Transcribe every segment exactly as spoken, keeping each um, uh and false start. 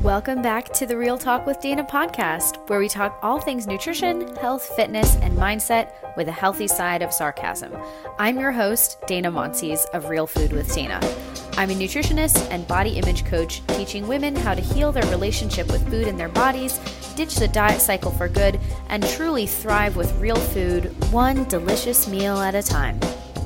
Welcome back to the Real Talk with Dana podcast, where we talk all things nutrition, health, fitness, and mindset with a healthy side of sarcasm. I'm your host, Dana Monsees of Real Food with Dana. I'm a nutritionist and body image coach, teaching women how to heal their relationship with food and their bodies, ditch the diet cycle for good, and truly thrive with real food, one delicious meal at a time.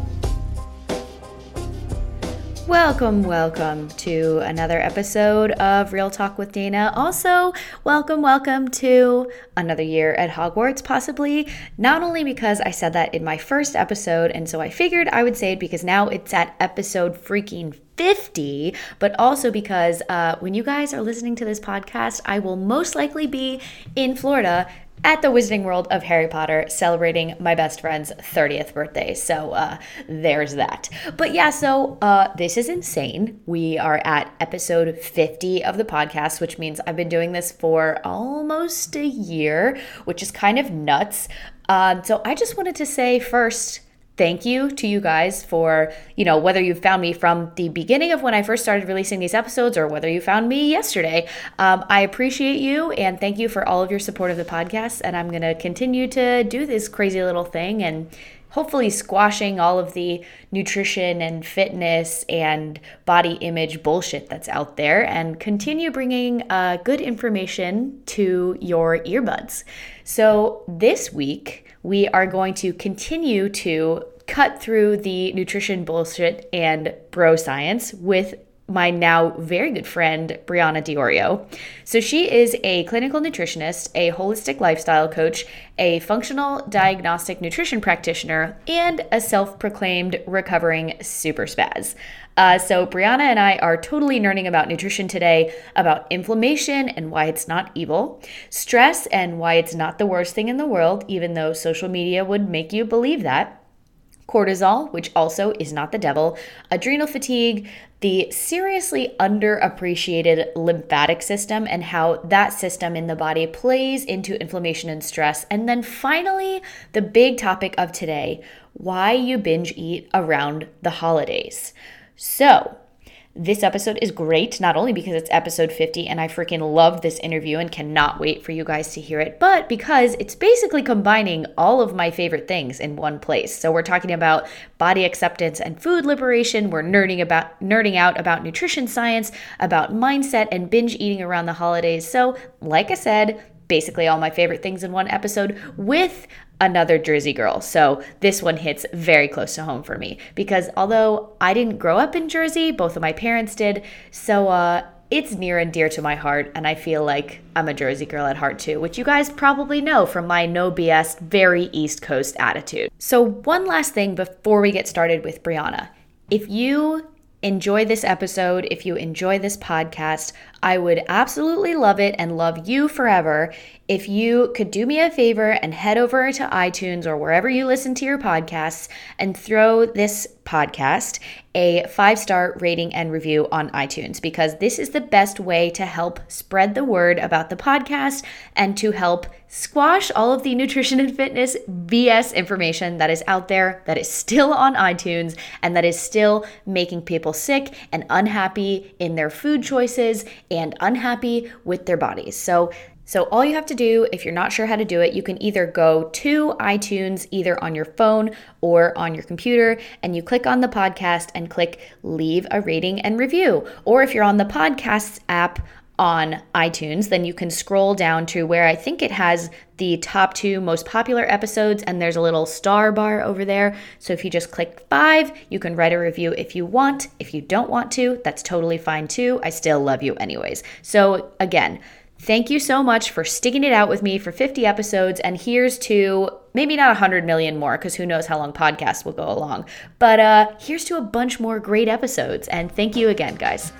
Welcome, welcome to another episode of Real Talk with Dana. Also, welcome, welcome to another year at Hogwarts, possibly. Not only because I said that in my first episode, and so I figured I would say it because now it's at episode freaking fifty, but also because uh, when you guys are listening to this podcast, I will most likely be in Florida at the Wizarding World of Harry Potter, celebrating my best friend's thirtieth birthday. So uh, there's that. But yeah, so uh, this is insane. We are at episode fifty of the podcast, which means I've been doing this for almost a year, which is kind of nuts. Um, so I just wanted to say first, thank you to you guys for, you know, whether you found me from the beginning of when I first started releasing these episodes or whether you found me yesterday. Um, I appreciate you and thank you for all of your support of the podcast. And I'm going to continue to do this crazy little thing and hopefully squashing all of the nutrition and fitness and body image bullshit that's out there and continue bringing uh, good information to your earbuds. So this week, we are going to continue to cut through the nutrition bullshit and bro science with my now very good friend, Brianna Diorio. So she is a clinical nutritionist, a holistic lifestyle coach, a functional diagnostic nutrition practitioner, and a self-proclaimed recovering super spaz. Uh, so Brianna and I are totally nerding about nutrition today, about inflammation and why it's not evil, stress and why it's not the worst thing in the world, even though social media would make you believe that, cortisol, which also is not the devil, adrenal fatigue, the seriously underappreciated lymphatic system and how that system in the body plays into inflammation and stress. And then finally, the big topic of today, why you binge eat around the holidays. So this episode is great, not only because it's episode fifty and I freaking love this interview and cannot wait for you guys to hear it, but because it's basically combining all of my favorite things in one place. So we're talking about body acceptance and food liberation. We're nerding about nerding out about nutrition science, about mindset and binge eating around the holidays. So like I said, basically all my favorite things in one episode with another Jersey girl. So this one hits very close to home for me because although I didn't grow up in Jersey, both of my parents did. So uh, it's near and dear to my heart. And I feel like I'm a Jersey girl at heart too, which you guys probably know from my no B S, very East Coast attitude. So one last thing before we get started with Brianna. If you enjoy this episode, if you enjoy this podcast, I would absolutely love it and love you forever if you could do me a favor and head over to iTunes or wherever you listen to your podcasts and throw this podcast a five-star rating and review on iTunes, because this is the best way to help spread the word about the podcast and to help squash all of the nutrition and fitness B S information that is out there, that is still on iTunes, and that is still making people sick and unhappy in their food choices and unhappy with their bodies. So So all you have to do, if you're not sure how to do it, you can either go to iTunes, either on your phone or on your computer, and you click on the podcast and click leave a rating and review. Or if you're on the podcasts app on iTunes, then you can scroll down to where I think it has the top two most popular episodes, and there's a little star bar over there. So if you just click five, you can write a review if you want. If you don't want to, that's totally fine too. I still love you anyways. So again, thank you so much for sticking it out with me for fifty episodes, and here's to maybe not one hundred million more, because who knows how long podcasts will go along, but uh, here's to a bunch more great episodes, and thank you again, guys.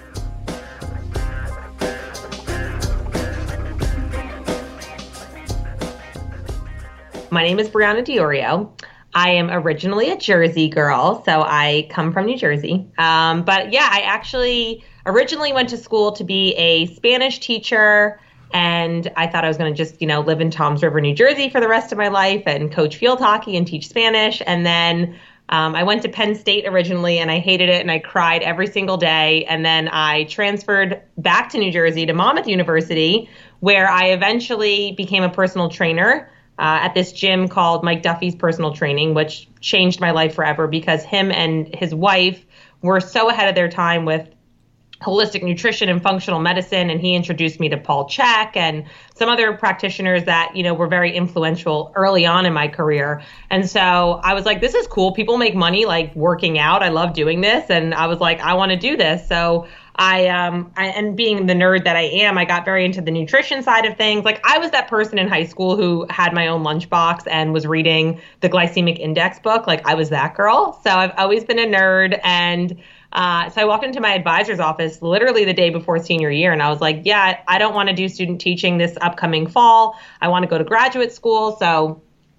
My name is Brianna Diorio. I am originally a Jersey girl, so I come from New Jersey. Um, but yeah, I actually originally went to school to be a Spanish teacher. And I thought I was going to just, you know, live in Toms River, New Jersey for the rest of my life and coach field hockey and teach Spanish. And then Um, I went to Penn State originally, and I hated it, and I cried every single day. And then I transferred back to New Jersey to Monmouth University, where I eventually became a personal trainer uh, at this gym called Mike Duffy's Personal Training, which changed my life forever because him and his wife were so ahead of their time with holistic nutrition and functional medicine. And he introduced me to Paul Chek and some other practitioners that, you know, were very influential early on in my career. And so I was like, this is cool. People make money like working out. I love doing this. And I was like, I want to do this. So I, um, I, and being the nerd that I am, I got very into the nutrition side of things. Like I was that person in high school who had my own lunchbox and was reading the glycemic index book. Like I was that girl. So I've always been a nerd. And Uh, so I walked into my advisor's office literally the day before senior year, and I was like, yeah, I don't want to do student teaching this upcoming fall. I want to go to graduate school. So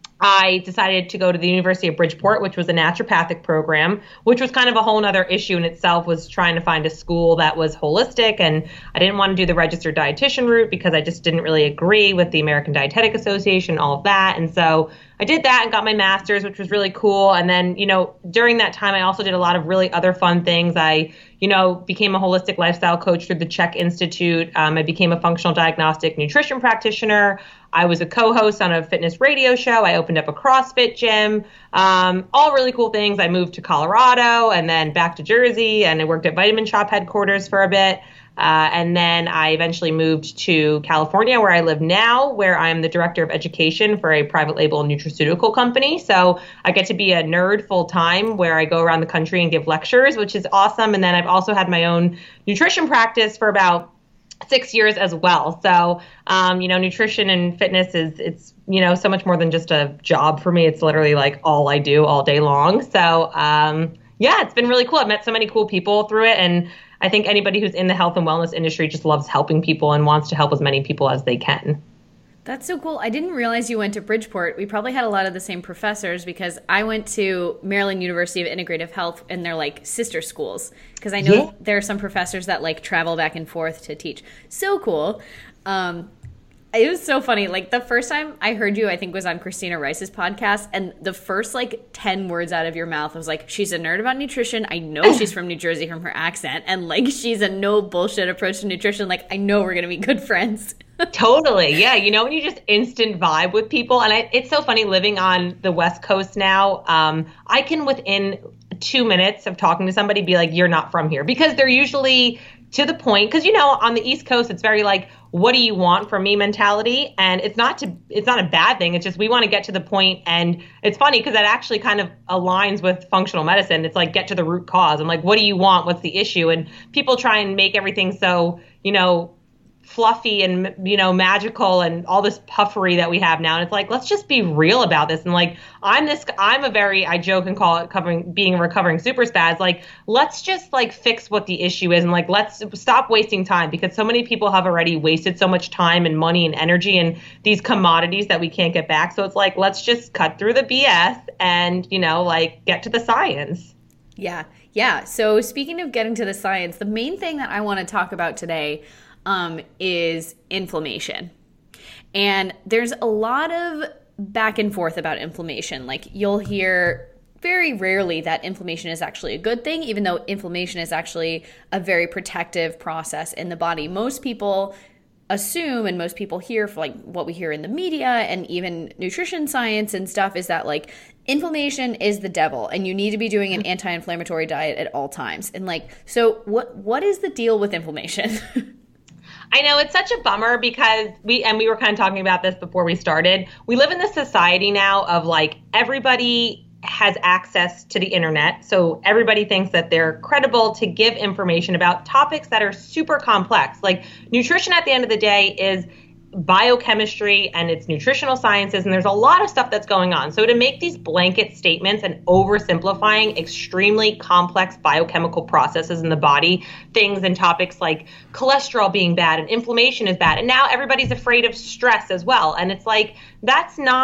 I decided to go to the University of Bridgeport, which was a naturopathic program, which was kind of a whole nother issue in itself, was trying to find a school that was holistic. And I didn't want to do the registered dietitian route because I just didn't really agree with the American Dietetic Association, all of that. And so I did that and got my master's, which was really cool. And then, you know, during that time, I also did a lot of really other fun things. I, you know, became a holistic lifestyle coach through the Chek Institute. Um, I became a functional diagnostic nutrition practitioner. I was a co-host on a fitness radio show. I opened up a CrossFit gym, um, all really cool things. I moved to Colorado and then back to Jersey, and I worked at Vitamin Shoppe headquarters for a bit. Uh, and then I eventually moved to California, where I live now, where I'm the director of education for a private label nutraceutical company. So I get to be a nerd full time, where I go around the country and give lectures, which is awesome. And then I've also had my own nutrition practice for about six years as well. So, um, you know, nutrition and fitness is, it's, you know, so much more than just a job for me. It's literally like all I do all day long. So, um, yeah, it's been really cool. I've met so many cool people through it. And I think anybody who's in the health and wellness industry just loves helping people and wants to help as many people as they can. That's so cool. I didn't realize you went to Bridgeport. We probably had a lot of the same professors because I went to Maryland University of Integrative Health, and they're like sister schools. Because I know yeah. there are some professors that like travel back and forth to teach. So cool. Um, it was so funny. Like the first time I heard you, I think was on Christina Rice's podcast. And the first like ten words out of your mouth was like, she's a nerd about nutrition. I know she's from New Jersey from her accent. And like, she's a no bullshit approach to nutrition. Like, I know we're going to be good friends. Totally. Yeah. You know, when you just instant vibe with people. And I, it's so funny living on the West Coast now. Um, I can within two minutes of talking to somebody be like, you're not from here, because they're usually to the point. Because, you know, on the East Coast, it's very like, what do you want from me mentality? And it's not to, it's not a bad thing. It's just, we want to get to the point. And it's funny because that actually kind of aligns with functional medicine. It's like, get to the root cause. I'm like, what do you want? What's the issue? And people try and make everything so, you know, fluffy and, you know, magical and all this puffery that we have now. And it's like, let's just be real about this. And like, I'm this, I'm a very, I joke and call it covering, being a recovering super spaz. Like, let's just like fix what the issue is. And like, let's stop wasting time, because so many people have already wasted so much time and money and energy and these commodities that we can't get back. So it's like, let's just cut through the B S and, you know, like get to the science. Yeah. Yeah. So speaking of getting to the science, the main thing that I want to talk about today Um, is inflammation. And there's a lot of back and forth about inflammation. Like you'll hear very rarely that inflammation is actually a good thing, even though inflammation is actually a very protective process in the body. Most people assume, and most people hear, for like what we hear in the media and even nutrition science and stuff, is that like inflammation is the devil and you need to be doing an anti-inflammatory diet at all times. And like, so what what is the deal with inflammation? I know it's such a bummer because we, and we were kind of talking about this before we started, we live in this society now of like everybody has access to the internet. So everybody thinks that they're credible to give information about topics that are super complex. Like nutrition at the end of the day is biochemistry and it's nutritional sciences, and there's a lot of stuff that's going on. So to make these blanket statements and oversimplifying extremely complex biochemical processes in the body, things and topics like cholesterol being bad and inflammation is bad, and now everybody's afraid of stress as well. And it's like, that's not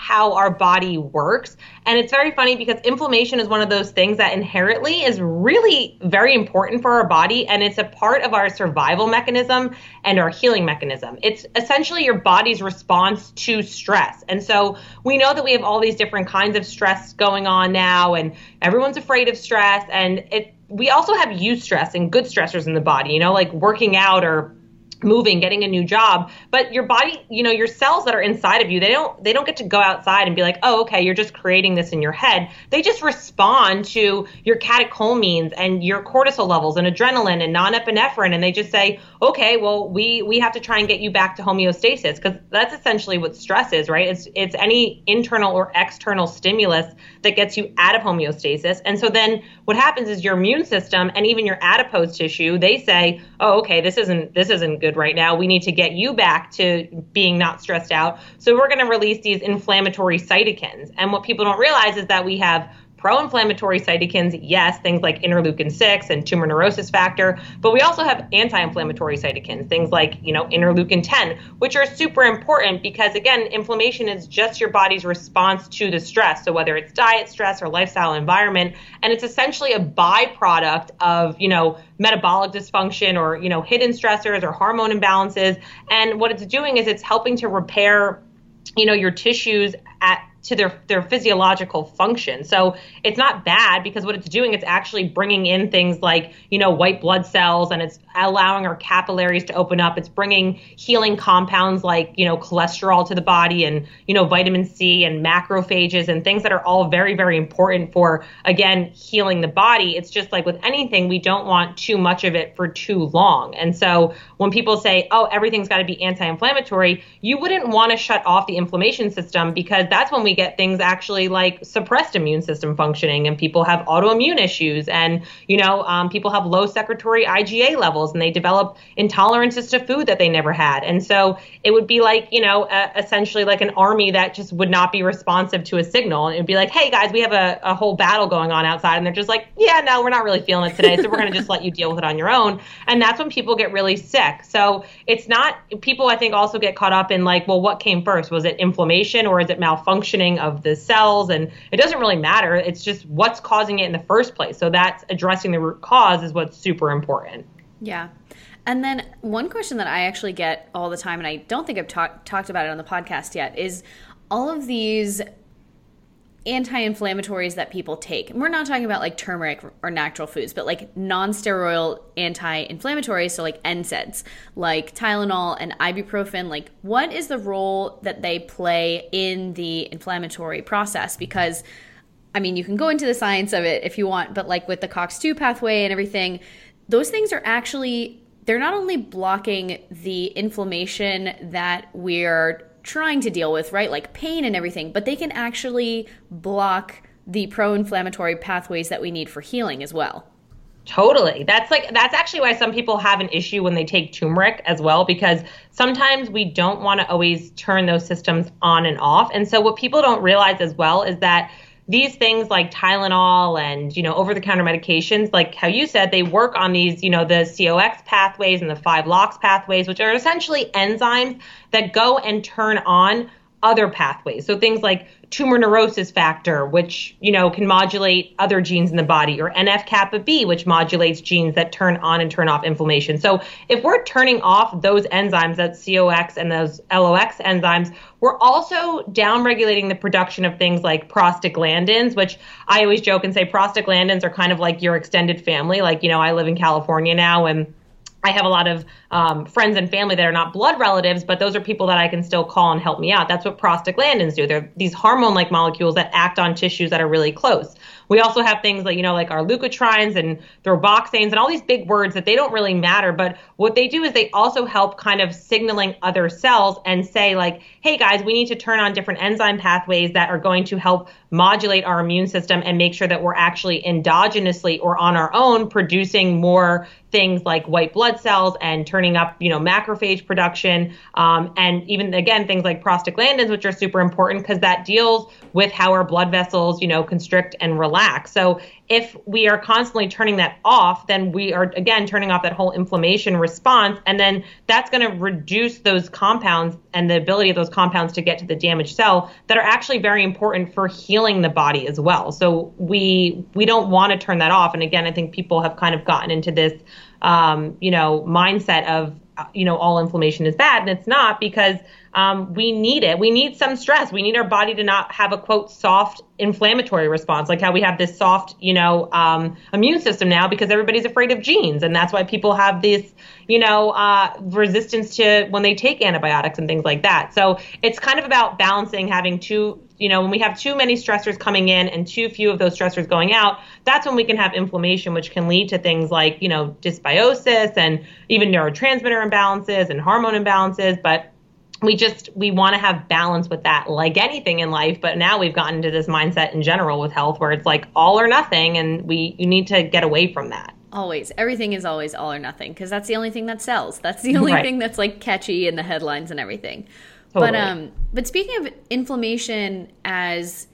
how our body works. And it's very funny because inflammation is one of those things that inherently is really very important for our body. And it's a part of our survival mechanism and our healing mechanism. It's essentially your body's response to stress. And so we know that we have all these different kinds of stress going on now, and everyone's afraid of stress. And it, we also have eustress and good stressors in the body, you know, like working out or moving, getting a new job. But your body, you know, your cells that are inside of you, they don't they don't get to go outside and be like, oh, okay, you're just creating this in your head. They just respond to your catecholamines and your cortisol levels and adrenaline and norepinephrine. And they just say, okay, well, we we have to try and get you back to homeostasis, because that's essentially what stress is, right? It's it's any internal or external stimulus that gets you out of homeostasis. And so then what happens is your immune system and even your adipose tissue, they say, oh, okay, this isn't this isn't good right now. We need to get you back to being not stressed out. So we're going to release these inflammatory cytokines. And what people don't realize is that we have pro-inflammatory cytokines, yes, things like interleukin six and tumor necrosis factor, but we also have anti-inflammatory cytokines, things like, you know, interleukin ten, which are super important because, again, inflammation is just your body's response to the stress. So whether it's diet stress or lifestyle environment, and it's essentially a byproduct of, you know, metabolic dysfunction or, you know, hidden stressors or hormone imbalances. And what it's doing is it's helping to repair, you know, your tissues at to their, their physiological function. So it's not bad because what it's doing, it's actually bringing in things like, you know, white blood cells, and it's allowing our capillaries to open up. It's bringing healing compounds like, you know, cholesterol to the body and, you know, vitamin C and macrophages and things that are all very, very important for, again, healing the body. It's just like with anything, we don't want too much of it for too long. And so when people say, oh, everything's got to be anti-inflammatory, you wouldn't want to shut off the inflammation system, because that's when we get things actually like suppressed immune system functioning, and people have autoimmune issues, and, you know, um, people have low secretory I G A levels, and they develop intolerances to food that they never had. And so it would be like, you know, uh, essentially like an army that just would not be responsive to a signal. And it would be like, hey guys, we have a, a whole battle going on outside. And they're just like, yeah, no, we're not really feeling it today. So we're going to just let you deal with it on your own. And that's when people get really sick. So it's not, people I think also get caught up in like, well, what came first? Was it inflammation or is it malfunctioning of the cells? And it doesn't really matter. It's just what's causing it in the first place. So that's addressing the root cause is what's super important. Yeah. And then one question that I actually get all the time, and I don't think I've talk, talked about it on the podcast yet, is all of these anti-inflammatories that people take. And we're not talking about like turmeric or natural foods, but like non-steroidal anti-inflammatories, so like N SAIDs, like Tylenol and ibuprofen. Like, what is the role that they play in the inflammatory process? Because, I mean, you can go into the science of it if you want, but like with the COX two pathway and everything, those things are actually, they're not only blocking the inflammation that we're trying to deal with, right? Like pain and everything, but they can actually block the pro-inflammatory pathways that we need for healing as well. Totally. That's like, that's actually why some people have an issue when they take turmeric as well, because sometimes we don't want to always turn those systems on and off. And so what people don't realize as well is that these things like Tylenol and, you know, over-the-counter medications, like how you said, they work on these, you know, the C O X pathways and the five LOX pathways, which are essentially enzymes that go and turn on other pathways. So things like tumor necrosis factor, which, you know, can modulate other genes in the body, or N F kappa B, which modulates genes that turn on and turn off inflammation. So if we're turning off those enzymes, that C O X and those L O X enzymes, we're also downregulating the production of things like prostaglandins, which I always joke and say prostaglandins are kind of like your extended family. Like, you know, I live in California now, and I have a lot of um, friends and family that are not blood relatives, but those are people that I can still call and help me out. That's what prostaglandins do. They're these hormone-like molecules that act on tissues that are really close. We also have things like, you know, like our leukotrienes and thromboxanes and all these big words that they don't really matter. But what they do is they also help kind of signaling other cells and say like, hey guys, we need to turn on different enzyme pathways that are going to help modulate our immune system and make sure that we're actually endogenously or on our own producing more things like white blood cells and turning up, you know, macrophage production. Um, and even, again, things like prostaglandins, which are super important because that deals with how our blood vessels, you know, constrict and relax. So if we are constantly turning that off, then we are, again, turning off that whole inflammation response. And then that's going to reduce those compounds and the ability of those compounds to get to the damaged cell that are actually very important for healing the body as well. So we we don't want to turn that off. And again, I think people have kind of gotten into this, um, you know, mindset of, you know, all inflammation is bad. And it's not, because um, we need it. We need some stress. We need our body to not have a, quote, soft inflammatory response, like how we have this soft, you know, um, immune system now because everybody's afraid of genes. And that's why people have this, you know, uh, resistance to when they take antibiotics and things like that. So it's kind of about balancing, having two, you know, when we have too many stressors coming in and too few of those stressors going out, that's when we can have inflammation, which can lead to things like, you know, dysbiosis and even neurotransmitter imbalances and hormone imbalances. But we just, we want to have balance with that, like anything in life. But now we've gotten into this mindset in general with health where it's like all or nothing. And we, you need to get away from that. Always. Everything is always all or nothing because that's the only thing that sells. That's the only right. thing that's like catchy in the headlines and everything. Totally. But um, but speaking of inflammation as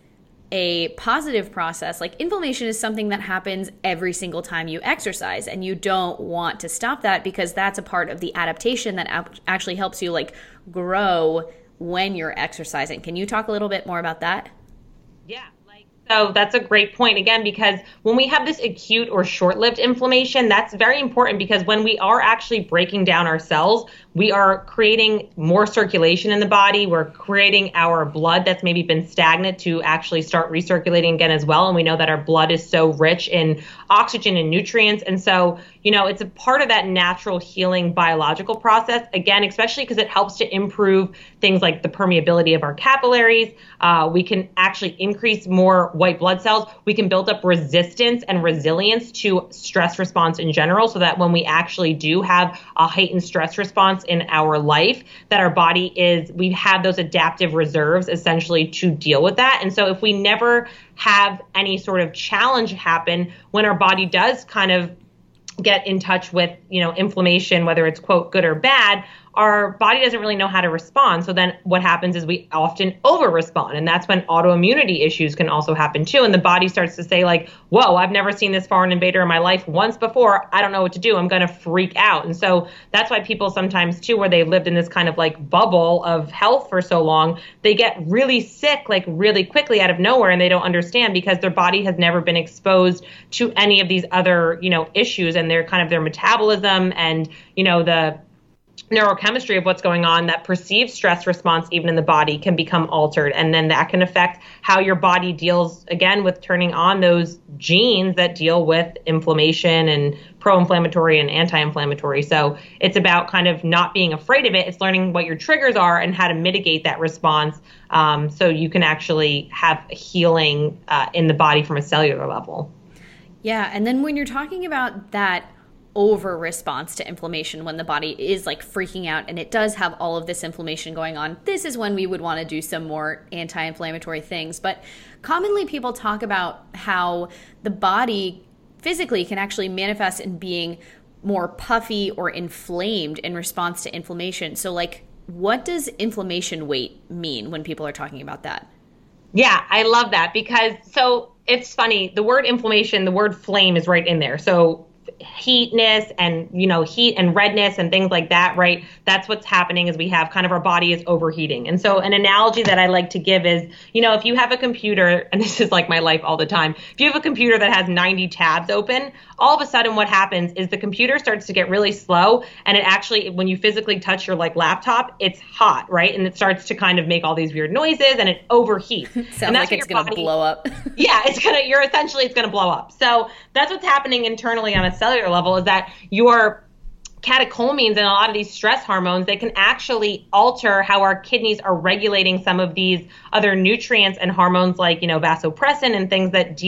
a positive process, like inflammation is something that happens every single time you exercise, and you don't want to stop that because that's a part of the adaptation that actually helps you like grow when you're exercising. Can you talk a little bit more about that? Yeah. So that's a great point, again, because when we have this acute or short-lived inflammation, that's very important because when we are actually breaking down our cells, we are creating more circulation in the body. We're creating our blood that's maybe been stagnant to actually start recirculating again as well. And we know that our blood is so rich in oxygen and nutrients. And so, you know, it's a part of that natural healing biological process, again, especially because it helps to improve things like the permeability of our capillaries. Uh, we can actually increase more white blood cells. We can build up resistance and resilience to stress response in general so that when we actually do have a heightened stress response in our life, that our body is, we have those adaptive reserves essentially to deal with that. And so if we never have any sort of challenge happen when our body does kind of get in touch with, you know, inflammation, whether it's, quote, good or bad, our body doesn't really know how to respond. So then what happens is we often over respond. And that's when autoimmunity issues can also happen too. And the body starts to say like, whoa, I've never seen this foreign invader in my life once before. I don't know what to do. I'm going to freak out. And so that's why people sometimes too, where they lived in this kind of like bubble of health for so long, they get really sick, like really quickly out of nowhere. And they don't understand because their body has never been exposed to any of these other, you know, issues, and they're kind of their metabolism and, you know, the neurochemistry of what's going on, that perceived stress response even in the body can become altered. And then that can affect how your body deals, again, with turning on those genes that deal with inflammation and pro-inflammatory and anti-inflammatory. So it's about kind of not being afraid of it. It's learning what your triggers are and how to mitigate that response um, so you can actually have healing uh, in the body from a cellular level. Yeah. And then when you're talking about that over response to inflammation, when the body is like freaking out and it does have all of this inflammation going on, this is when we would want to do some more anti-inflammatory things. But commonly people talk about how the body physically can actually manifest in being more puffy or inflamed in response to inflammation. So like, what does inflammation weight mean when people are talking about that? Yeah, I love that because so it's funny, the word inflammation, the word flame is right in there. So heatness and, you know, heat and redness and things like that, right? That's what's happening is we have kind of our body is overheating. And so an analogy that I like to give is, you know, if you have a computer, and this is like my life all the time, if you have a computer that has ninety tabs open, all of a sudden what happens is the computer starts to get really slow. And it actually, when you physically touch your like laptop, it's hot, right? And it starts to kind of make all these weird noises and it overheats. Sounds and that's like it's going to blow up. Yeah, it's going to, you're essentially, it's going to blow up. So that's what's happening internally on a cellular level, is that your catecholamines and a lot of these stress hormones, they can actually alter how our kidneys are regulating some of these other nutrients and hormones like, you know, vasopressin and things that deal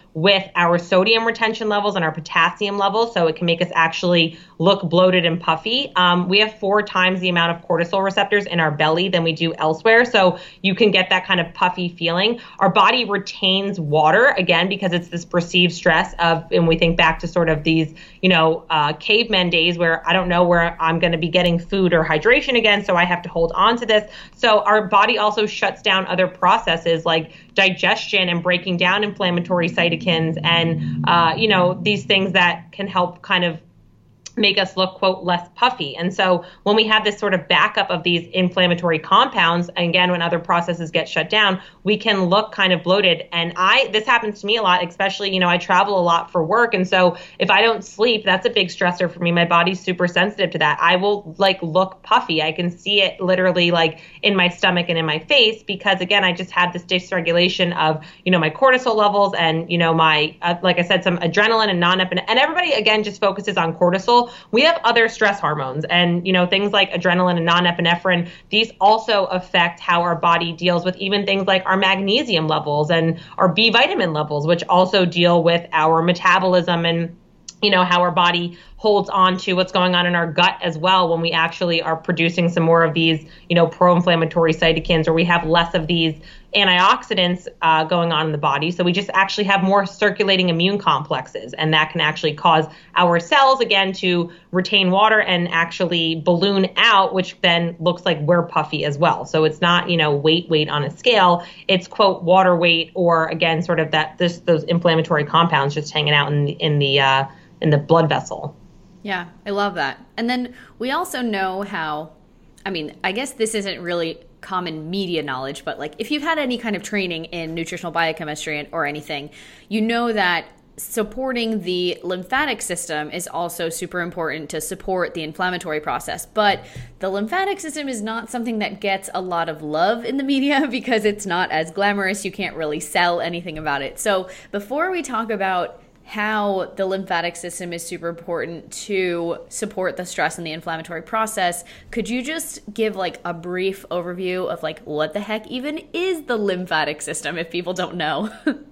with our sodium retention levels and our potassium levels. So it can make us actually look bloated and puffy. Um, we have four times the amount of cortisol receptors in our belly than we do elsewhere. So you can get that kind of puffy feeling. Our body retains water, again, because it's this perceived stress of, and we think back to sort of these, you know, uh, caveman days where I don't know where I'm going to be getting food or hydration again, so I have to hold on to this. So our body also shuts down other processes like digestion and breaking down inflammatory cytokines and, uh, you know, these things that can help kind of make us look, quote, less puffy. And so when we have this sort of backup of these inflammatory compounds, again, when other processes get shut down, we can look kind of bloated. And I, this happens to me a lot, especially, you know, I travel a lot for work. And so if I don't sleep, that's a big stressor for me. My body's super sensitive to that. I will like look puffy. I can see it literally like in my stomach and in my face because, again, I just have this dysregulation of, you know, my cortisol levels and, you know, my, uh, like I said, some adrenaline and non-epinephrine. And everybody, again, just focuses on cortisol. We have other stress hormones and, you know, things like adrenaline and non-epinephrine. These also affect how our body deals with even things like our magnesium levels and our B vitamin levels, which also deal with our metabolism and, you know, how our body holds on to what's going on in our gut as well when we actually are producing some more of these, you know, pro-inflammatory cytokines, or we have less of these antioxidants uh, going on in the body. So we just actually have more circulating immune complexes, and that can actually cause our cells, again, to retain water and actually balloon out, which then looks like we're puffy as well. So it's not, you know, weight, weight on a scale. It's, quote, water weight, or again, sort of that this those inflammatory compounds just hanging out in the, in the, uh, in the blood vessel. Yeah, I love that. And then we also know how, I mean, I guess this isn't really common media knowledge, but like if you've had any kind of training in nutritional biochemistry or anything, you know that supporting the lymphatic system is also super important to support the inflammatory process. But the lymphatic system is not something that gets a lot of love in the media because it's not as glamorous. You can't really sell anything about it. So before we talk about how the lymphatic system is super important to support the stress and the inflammatory process, could you just give like a brief overview of like what the heck even is the lymphatic system if people don't know?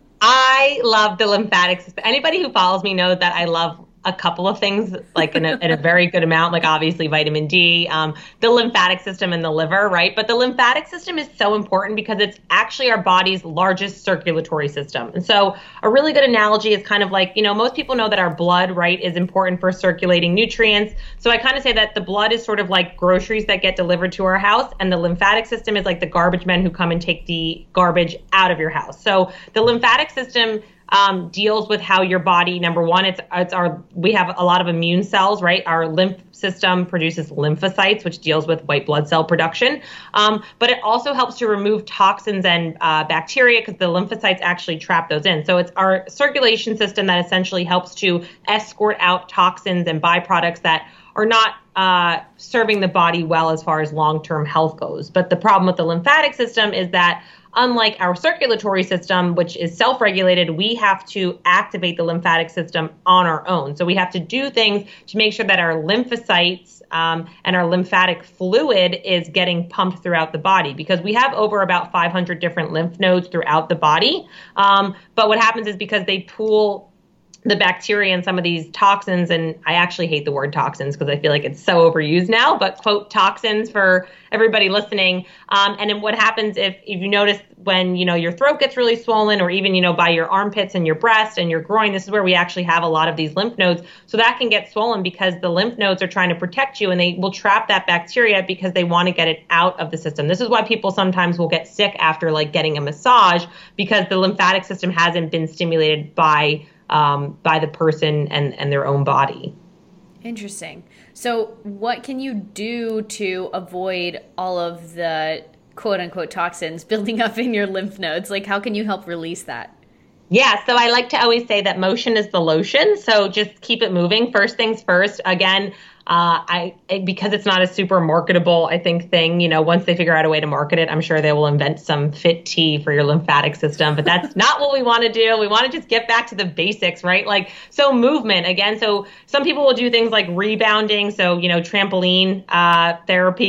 I love the lymphatic system. Anybody who follows me knows that I love a couple of things, like in a, in a very good amount, like obviously vitamin D, um, the lymphatic system and the liver, right? But the lymphatic system is so important because it's actually our body's largest circulatory system. And so a really good analogy is kind of like, you know, most people know that our blood, right, is important for circulating nutrients. So I kind of say that the blood is sort of like groceries that get delivered to our house, and the lymphatic system is like the garbage men who come and take the garbage out of your house. So the lymphatic system Um, deals with how your body, number one, it's it's our, we have a lot of immune cells, right? Our lymph system produces lymphocytes, which deals with white blood cell production. Um, but it also helps to remove toxins and uh, bacteria because the lymphocytes actually trap those in. So it's our circulation system that essentially helps to escort out toxins and byproducts that are not uh, serving the body well as far as long-term health goes. But the problem with the lymphatic system is that unlike our circulatory system, which is self-regulated, we have to activate the lymphatic system on our own. So we have to do things to make sure that our lymphocytes um, and our lymphatic fluid is getting pumped throughout the body, because we have over about five hundred different lymph nodes throughout the body. Um, but what happens is because they pool the bacteria and some of these toxins, and I actually hate the word toxins because I feel like it's so overused now, but quote toxins for everybody listening. Um, and then what happens if, if you notice when, you know, your throat gets really swollen, or even, you know, by your armpits and your breast and your groin, this is where we actually have a lot of these lymph nodes. So that can get swollen because the lymph nodes are trying to protect you, and they will trap that bacteria because they want to get it out of the system. This is why people sometimes will get sick after like getting a massage, because the lymphatic system hasn't been stimulated by Um, by the person and, and their own body. Interesting. So what can you do to avoid all of the quote unquote toxins building up in your lymph nodes? Like, how can you help release that? Yeah, so I like to always say that motion is the lotion. So just keep it moving. First things first. Again, uh, I because it's not a super marketable, I think, thing, you know, once they figure out a way to market it, I'm sure they will invent some fit tea for your lymphatic system. But that's not what we want to do. We want to just get back to the basics, right? Like, so movement, again, so some people will do things like rebounding. So, you know, trampoline uh, therapy is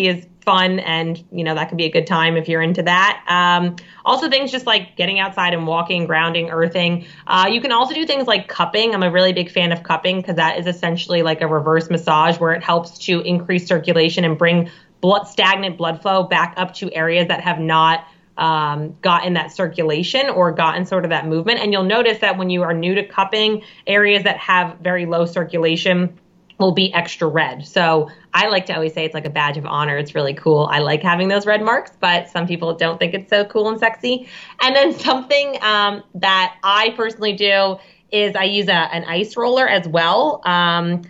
fun, and, you know, that can be a good time if you're into that. Um, also things just like getting outside and walking, grounding, earthing. Uh, you can also do things like cupping. I'm a really big fan of cupping because that is essentially like a reverse massage where it helps to increase circulation and bring blood, stagnant blood flow back up to areas that have not um, gotten that circulation or gotten sort of that movement. And you'll notice that when you are new to cupping, areas that have very low circulation will be extra red. So I like to always say it's like a badge of honor. It's really cool. I like having those red marks, but some people don't think it's so cool and sexy. And then something um, that I personally do is I use a, an ice roller as well. Um,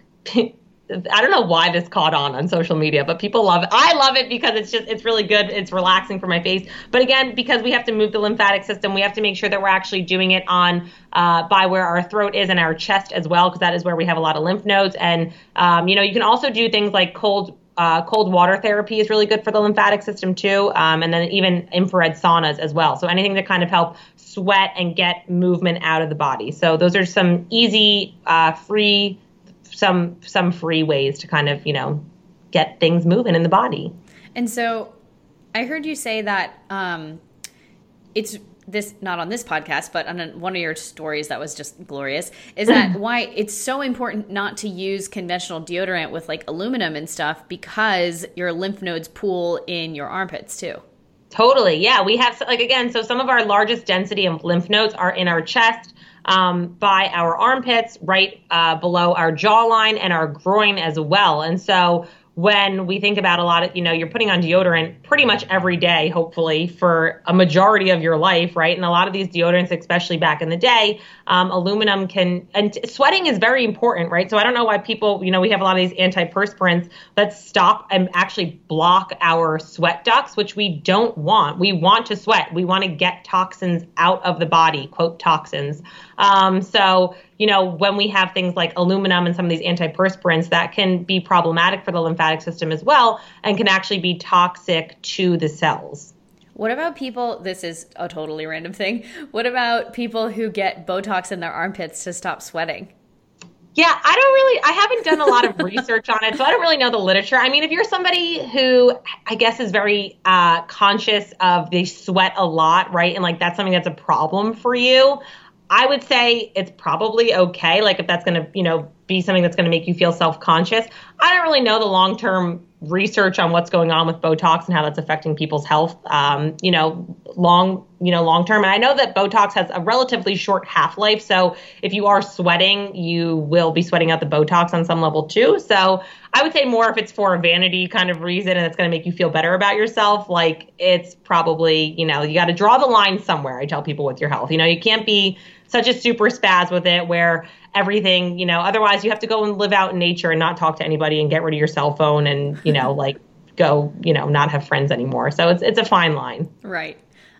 I don't know why this caught on on social media, but people love it. I love it because it's just, it's really good. It's relaxing for my face. But again, because we have to move the lymphatic system, we have to make sure that we're actually doing it on uh, by where our throat is and our chest as well, because that is where we have a lot of lymph nodes. And, um, you know, you can also do things like cold Uh, cold water therapy is really good for the lymphatic system too. Um, and then even infrared saunas as well. So anything to kind of help sweat and get movement out of the body. So those are some easy, uh, free, some, some free ways to kind of, you know, get things moving in the body. And so I heard you say that, um, it's this, not on this podcast, but on a, one of your stories that was just glorious, is that why it's so important not to use conventional deodorant with like aluminum and stuff, because your lymph nodes pool in your armpits too. Totally. Yeah. We have, like, again, so some of our largest density of lymph nodes are in our chest, um, by our armpits, right uh, below our jawline and our groin as well. And so when we think about a lot of, you know, you're putting on deodorant pretty much every day, hopefully, for a majority of your life, right? And a lot of these deodorants, especially back in the day, um, aluminum can, and sweating is very important, right? So I don't know why people, you know, we have a lot of these antiperspirants that stop and actually block our sweat ducts, which we don't want. We want to sweat. We want to get toxins out of the body, quote, toxins. Um, so, you know, when we have things like aluminum and some of these antiperspirants, that can be problematic for the lymphatic system as well and can actually be toxic to the cells. What about people, this is a totally random thing, what about people who get Botox in their armpits to stop sweating? Yeah, I don't really, I haven't done a lot of research on it, so I don't really know the literature. I mean, if you're somebody who I guess is very uh, conscious of they sweat a lot, right, and like that's something that's a problem for you, I would say it's probably okay. Like if that's going to, you know, be something that's going to make you feel self-conscious. I don't really know the long-term research on what's going on with Botox and how that's affecting people's health, um, you know, long, you know, long-term. And I know that Botox has a relatively short half-life. So if you are sweating, you will be sweating out the Botox on some level too. So I would say more if it's for a vanity kind of reason and it's going to make you feel better about yourself, like it's probably, you know, you got to draw the line somewhere. I tell people with your health, you know, you can't be such a super spaz with it where everything, you know, otherwise you have to go and live out in nature and not talk to anybody and get rid of your cell phone and, you know, like go, you know, not have friends anymore. So it's, it's a fine line. Right.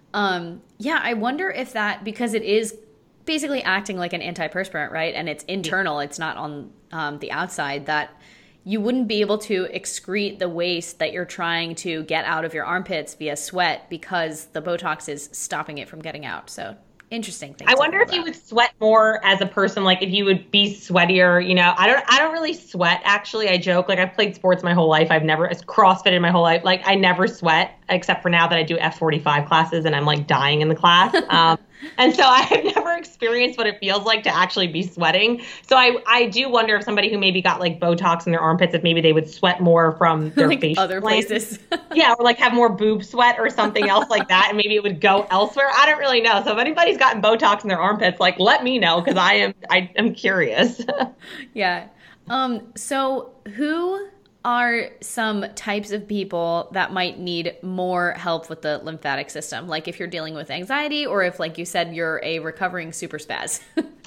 Um, yeah. I wonder if that, because it is basically acting like an antiperspirant, right? And it's internal, it's not on um, the outside, that you wouldn't be able to excrete the waste that you're trying to get out of your armpits via sweat because the Botox is stopping it from getting out. So interesting thing. I wonder if you would sweat more as a person, like if you would be sweatier, you know, I don't, I don't really sweat. Actually, I joke, like I've played sports my whole life. I've never CrossFitted my whole life. Like I never sweat except for now that I do F forty-five classes and I'm like dying in the class. Um, and so I have never experienced what it feels like to actually be sweating. So I, I do wonder if somebody who maybe got like Botox in their armpits, if maybe they would sweat more from their like facial other glands. places. Yeah, or like have more boob sweat or something else like that, and maybe it would go elsewhere. I don't really know. So if anybody's gotten Botox in their armpits, like let me know because I am I am curious. Yeah. Um. So who are some types of people that might need more help with the lymphatic system? Like if you're dealing with anxiety, or if, like you said, you're a recovering super spaz.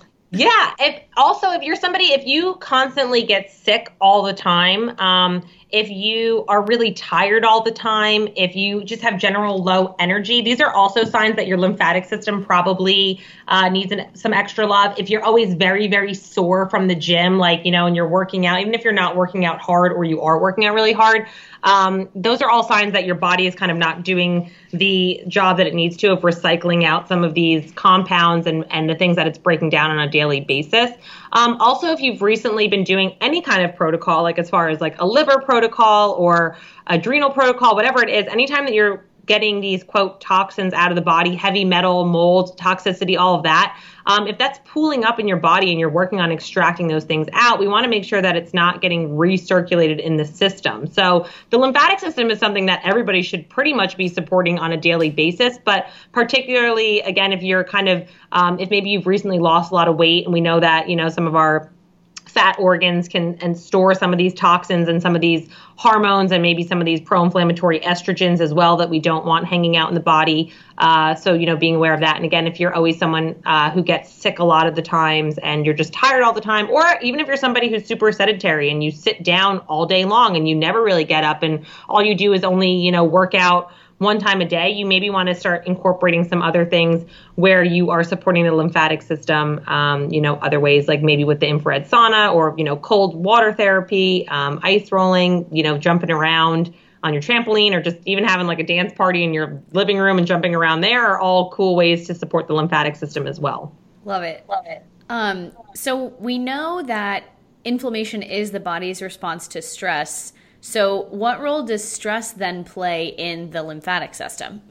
Yeah. If also, if you're somebody, if you constantly get sick all the time, um, if you are really tired all the time, if you just have general low energy, these are also signs that your lymphatic system probably uh, needs an, some extra love. If you're always very, very sore from the gym, like, you know, and you're working out, even if you're not working out hard or you are working out really hard, um, those are all signs that your body is kind of not doing the job that it needs to of recycling out some of these compounds and, and the things that it's breaking down on a daily basis. Um, also, if you've recently been doing any kind of protocol, like as far as like a liver protocol, protocol or adrenal protocol, whatever it is, anytime that you're getting these, quote, toxins out of the body, heavy metal, mold, toxicity, all of that, um, if that's pooling up in your body and you're working on extracting those things out, we want to make sure that it's not getting recirculated in the system. So the lymphatic system is something that everybody should pretty much be supporting on a daily basis. But particularly, again, if you're kind of, um, if maybe you've recently lost a lot of weight, and we know that, you know, some of our fat organs can and store some of these toxins and some of these hormones and maybe some of these pro-inflammatory estrogens as well that we don't want hanging out in the body. Uh, so, you know, being aware of that. And again, if you're always someone uh, who gets sick a lot of the times and you're just tired all the time, or even if you're somebody who's super sedentary and you sit down all day long and you never really get up and all you do is only, you know, work out one time a day, you maybe want to start incorporating some other things where you are supporting the lymphatic system, um, you know, other ways like maybe with the infrared sauna or, you know, cold water therapy, um, ice rolling, you know, jumping around on your trampoline or just even having like a dance party in your living room and jumping around there are all cool ways to support the lymphatic system as well. Love it. Love it. Um, so we know that inflammation is the body's response to stress. So what role does stress then play in the lymphatic system?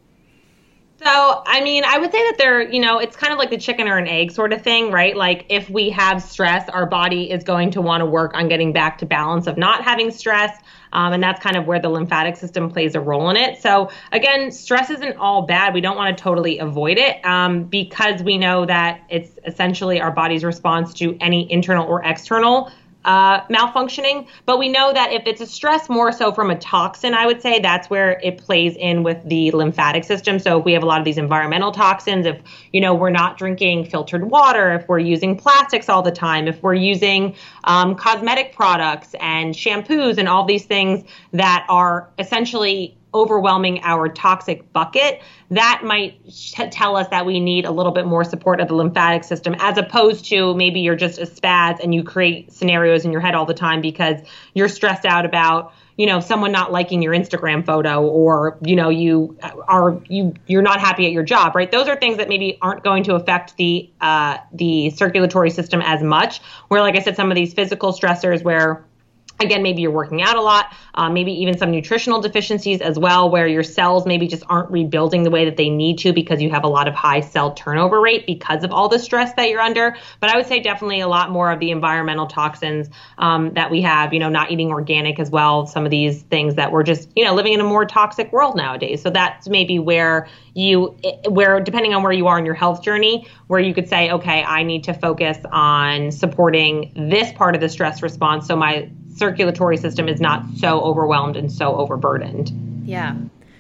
So, I mean, I would say that they're, you know, it's kind of like the chicken or an egg sort of thing, right? Like if we have stress, our body is going to want to work on getting back to balance of not having stress. Um, and that's kind of where the lymphatic system plays a role in it. So again, stress isn't all bad. We don't want to totally avoid it um, because we know that it's essentially our body's response to any internal or external Uh, malfunctioning. But we know that if it's a stress more so from a toxin, I would say that's where it plays in with the lymphatic system. So if we have a lot of these environmental toxins, if, you know, we're not drinking filtered water, if we're using plastics all the time, if we're using um, cosmetic products and shampoos and all these things that are essentially overwhelming our toxic bucket, that might sh- tell us that we need a little bit more support of the lymphatic system, as opposed to maybe you're just a spaz and you create scenarios in your head all the time because you're stressed out about, you know, someone not liking your Instagram photo, or, you know, you are, you, you're not happy at your job, right? Those are things that maybe aren't going to affect the, uh, the circulatory system as much, where, like I said, some of these physical stressors where, again, maybe you're working out a lot, uh, maybe even some nutritional deficiencies as well, where your cells maybe just aren't rebuilding the way that they need to because you have a lot of high cell turnover rate because of all the stress that you're under. But I would say definitely a lot more of the environmental toxins um, that we have, you know, not eating organic as well, some of these things that we're just, you know, living in a more toxic world nowadays. So that's maybe where you, where depending on where you are in your health journey, where you could say, okay, I need to focus on supporting this part of the stress response so my circulatory system is not so overwhelmed and so overburdened. Yeah.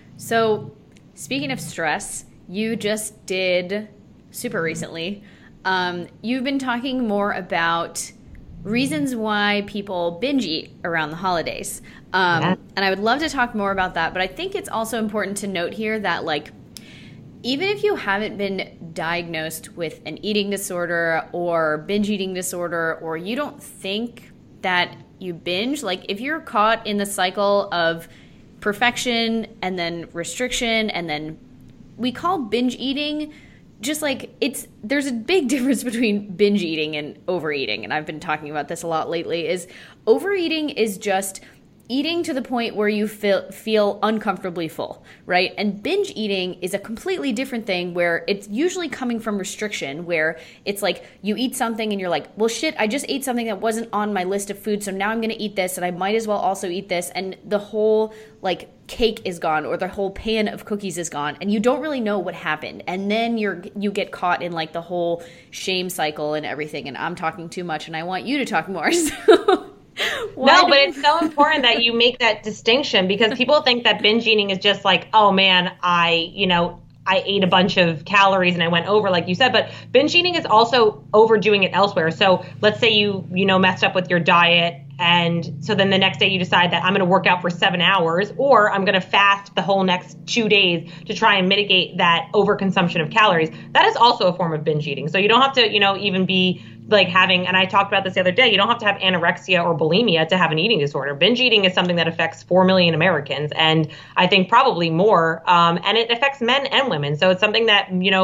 So speaking of stress, you just did super recently. Um, you've been talking more about reasons why people binge eat around the holidays. Um, yeah. And I would love to talk more about that. But I think it's also important to note here that, like, even if you haven't been diagnosed with an eating disorder or binge eating disorder, or you don't think that you binge, like if you're caught in the cycle of perfection and then restriction, and then we call binge eating just like it's, there's a big difference between binge eating and overeating. And I've been talking about this a lot lately. Is overeating is just eating to the point where you feel feel uncomfortably full, right? And binge eating is a completely different thing, where it's usually coming from restriction, where it's like you eat something and you're like, well, shit, I just ate something that wasn't on my list of food, so now I'm going to eat this, and I might as well also eat this, and the whole like cake is gone, or the whole pan of cookies is gone, and you don't really know what happened. And then you're you get caught in like the whole shame cycle and everything. And I'm talking too much, and I want you to talk more. So Why no, but it's so important that you make that distinction, because people think that binge eating is just like, oh man, I, you know, I ate a bunch of calories and I went over, like you said. But binge eating is also overdoing it elsewhere. So let's say you, you know, messed up with your diet, and so then the next day you decide that I'm going to work out for seven hours, or I'm going to fast the whole next two days to try and mitigate that overconsumption of calories. That is also a form of binge eating. So you don't have to, you know, even be like having, and I talked about this the other day, you don't have to have anorexia or bulimia to have an eating disorder. Binge eating is something that affects four million Americans, and I think probably more, um, and it affects men and women. So it's something that, you know,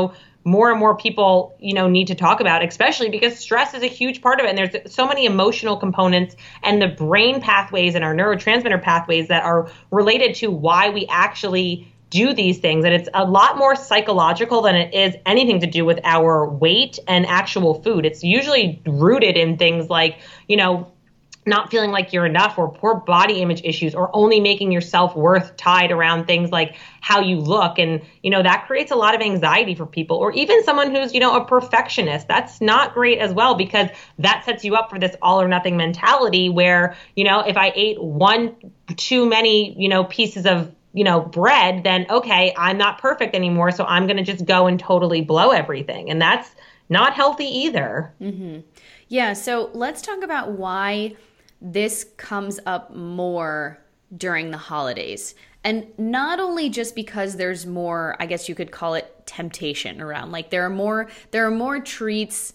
more and more people, you know, need to talk about, especially because stress is a huge part of it. And there's so many emotional components and the brain pathways and our neurotransmitter pathways that are related to why we actually do these things. And it's a lot more psychological than it is anything to do with our weight and actual food. It's usually rooted in things like, you know, not feeling like you're enough, or poor body image issues, or only making your self-worth tied around things like how you look. And, you know, that creates a lot of anxiety for people, or even someone who's, you know, a perfectionist. That's not great as well, because that sets you up for this all or nothing mentality where, you know, if I ate one too many, you know, pieces of, you know, bread, then, okay, I'm not perfect anymore. So I'm going to just go and totally blow everything. And that's not healthy either. Mm-hmm. Yeah. So let's talk about why this comes up more during the holidays. And not only just because there's more, I guess you could call it temptation around. Like there are more there are more treats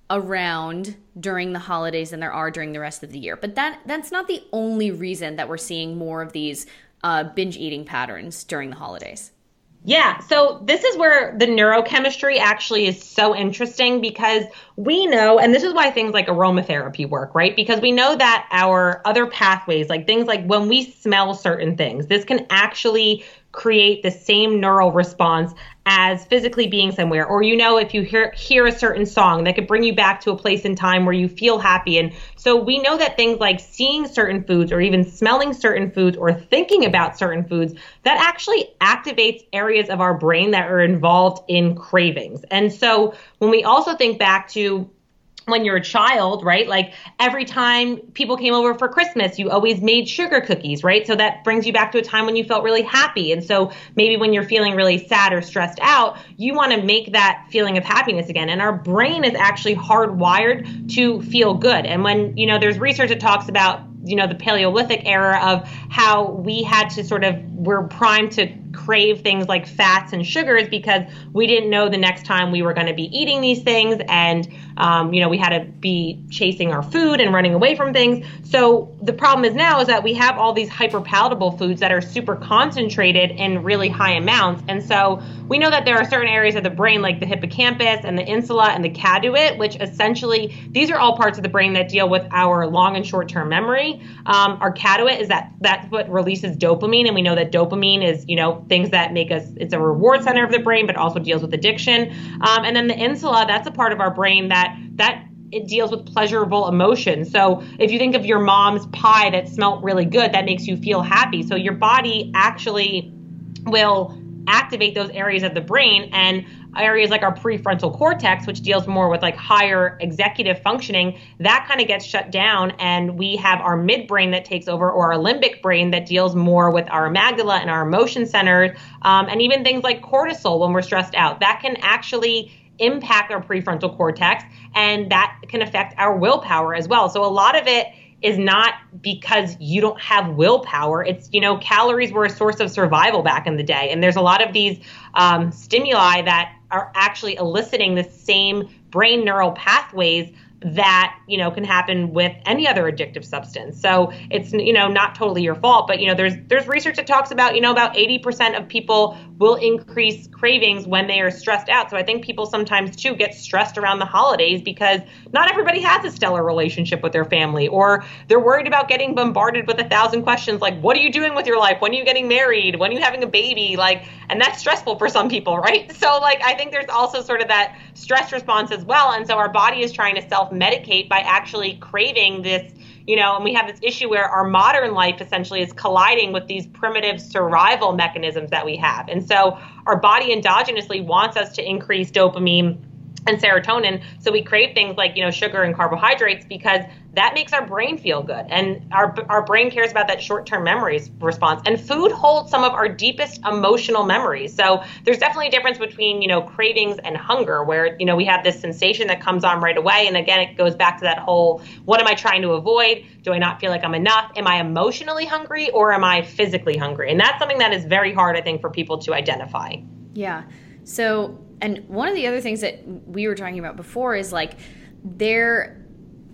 around during the holidays than there are during the rest of the year. But that that's not the only reason that we're seeing more of these uh, binge eating patterns during the holidays. Yeah, so this is where the neurochemistry actually is so interesting, because we know, and this is why things like aromatherapy work, right? Because we know that our other pathways, like things like when we smell certain things, this can actually create the same neural response as physically being somewhere. Or, you know, if you hear hear a certain song, that could bring you back to a place in time where you feel happy. And so we know that things like seeing certain foods, or even smelling certain foods, or thinking about certain foods, that actually activates areas of our brain that are involved in cravings. And so when we also think back to when you're a child, right? Like every time people came over for Christmas, you always made sugar cookies, right? So that brings you back to a time when you felt really happy. And so maybe when you're feeling really sad or stressed out, you want to make that feeling of happiness again. And our brain is actually hardwired to feel good. And when, you know, there's research that talks about, you know, the Paleolithic era of how we had to sort of, we're primed to crave things like fats and sugars because we didn't know the next time we were going to be eating these things. And, um, you know, we had to be chasing our food and running away from things. So the problem is now is that we have all these hyper palatable foods that are super concentrated in really high amounts. And so we know that there are certain areas of the brain like the hippocampus and the insula and the caduate, which essentially, these are all parts of the brain that deal with our long and short-term memory. Um, our caduate is that that's what releases dopamine. And we know that dopamine is, you know, things that make us, it's a reward center of the brain, but also deals with addiction. Um, and then the insula, that's a part of our brain that, that it deals with pleasurable emotions. So if you think of your mom's pie that smelled really good, that makes you feel happy. So your body actually will activate those areas of the brain, and areas like our prefrontal cortex, which deals more with like higher executive functioning, that kind of gets shut down. And we have our midbrain that takes over, or our limbic brain that deals more with our amygdala and our emotion centers. Um, and even things like cortisol when we're stressed out, that can actually impact our prefrontal cortex, and that can affect our willpower as well. So a lot of it is not because you don't have willpower. It's, you know, calories were a source of survival back in the day. And there's a lot of these um, stimuli that are actually eliciting the same brain neural pathways that, you know, can happen with any other addictive substance. So it's, you know, not totally your fault, but, you know, there's, there's research that talks about, you know, about eighty percent of people will increase cravings when they are stressed out. So I think people sometimes too get stressed around the holidays because not everybody has a stellar relationship with their family, or they're worried about getting bombarded with a thousand questions like, what are you doing with your life? When are you getting married? When are you having a baby? Like, and that's stressful for some people, right? So like, I think there's also sort of that stress response as well. And so our body is trying to self medicate by actually craving this, you know, and we have this issue where our modern life essentially is colliding with these primitive survival mechanisms that we have. And so our body endogenously wants us to increase dopamine and serotonin. So we crave things like, you know, sugar and carbohydrates because that makes our brain feel good. And our our brain cares about that short-term memories response. And food holds some of our deepest emotional memories. So there's definitely a difference between, you know, cravings and hunger, where, you know, we have this sensation that comes on right away. And again, it goes back to that whole, what am I trying to avoid? Do I not feel like I'm enough? Am I emotionally hungry, or am I physically hungry? And that's something that is very hard, I think, for people to identify. Yeah. So, and one of the other things that we were talking about before is like there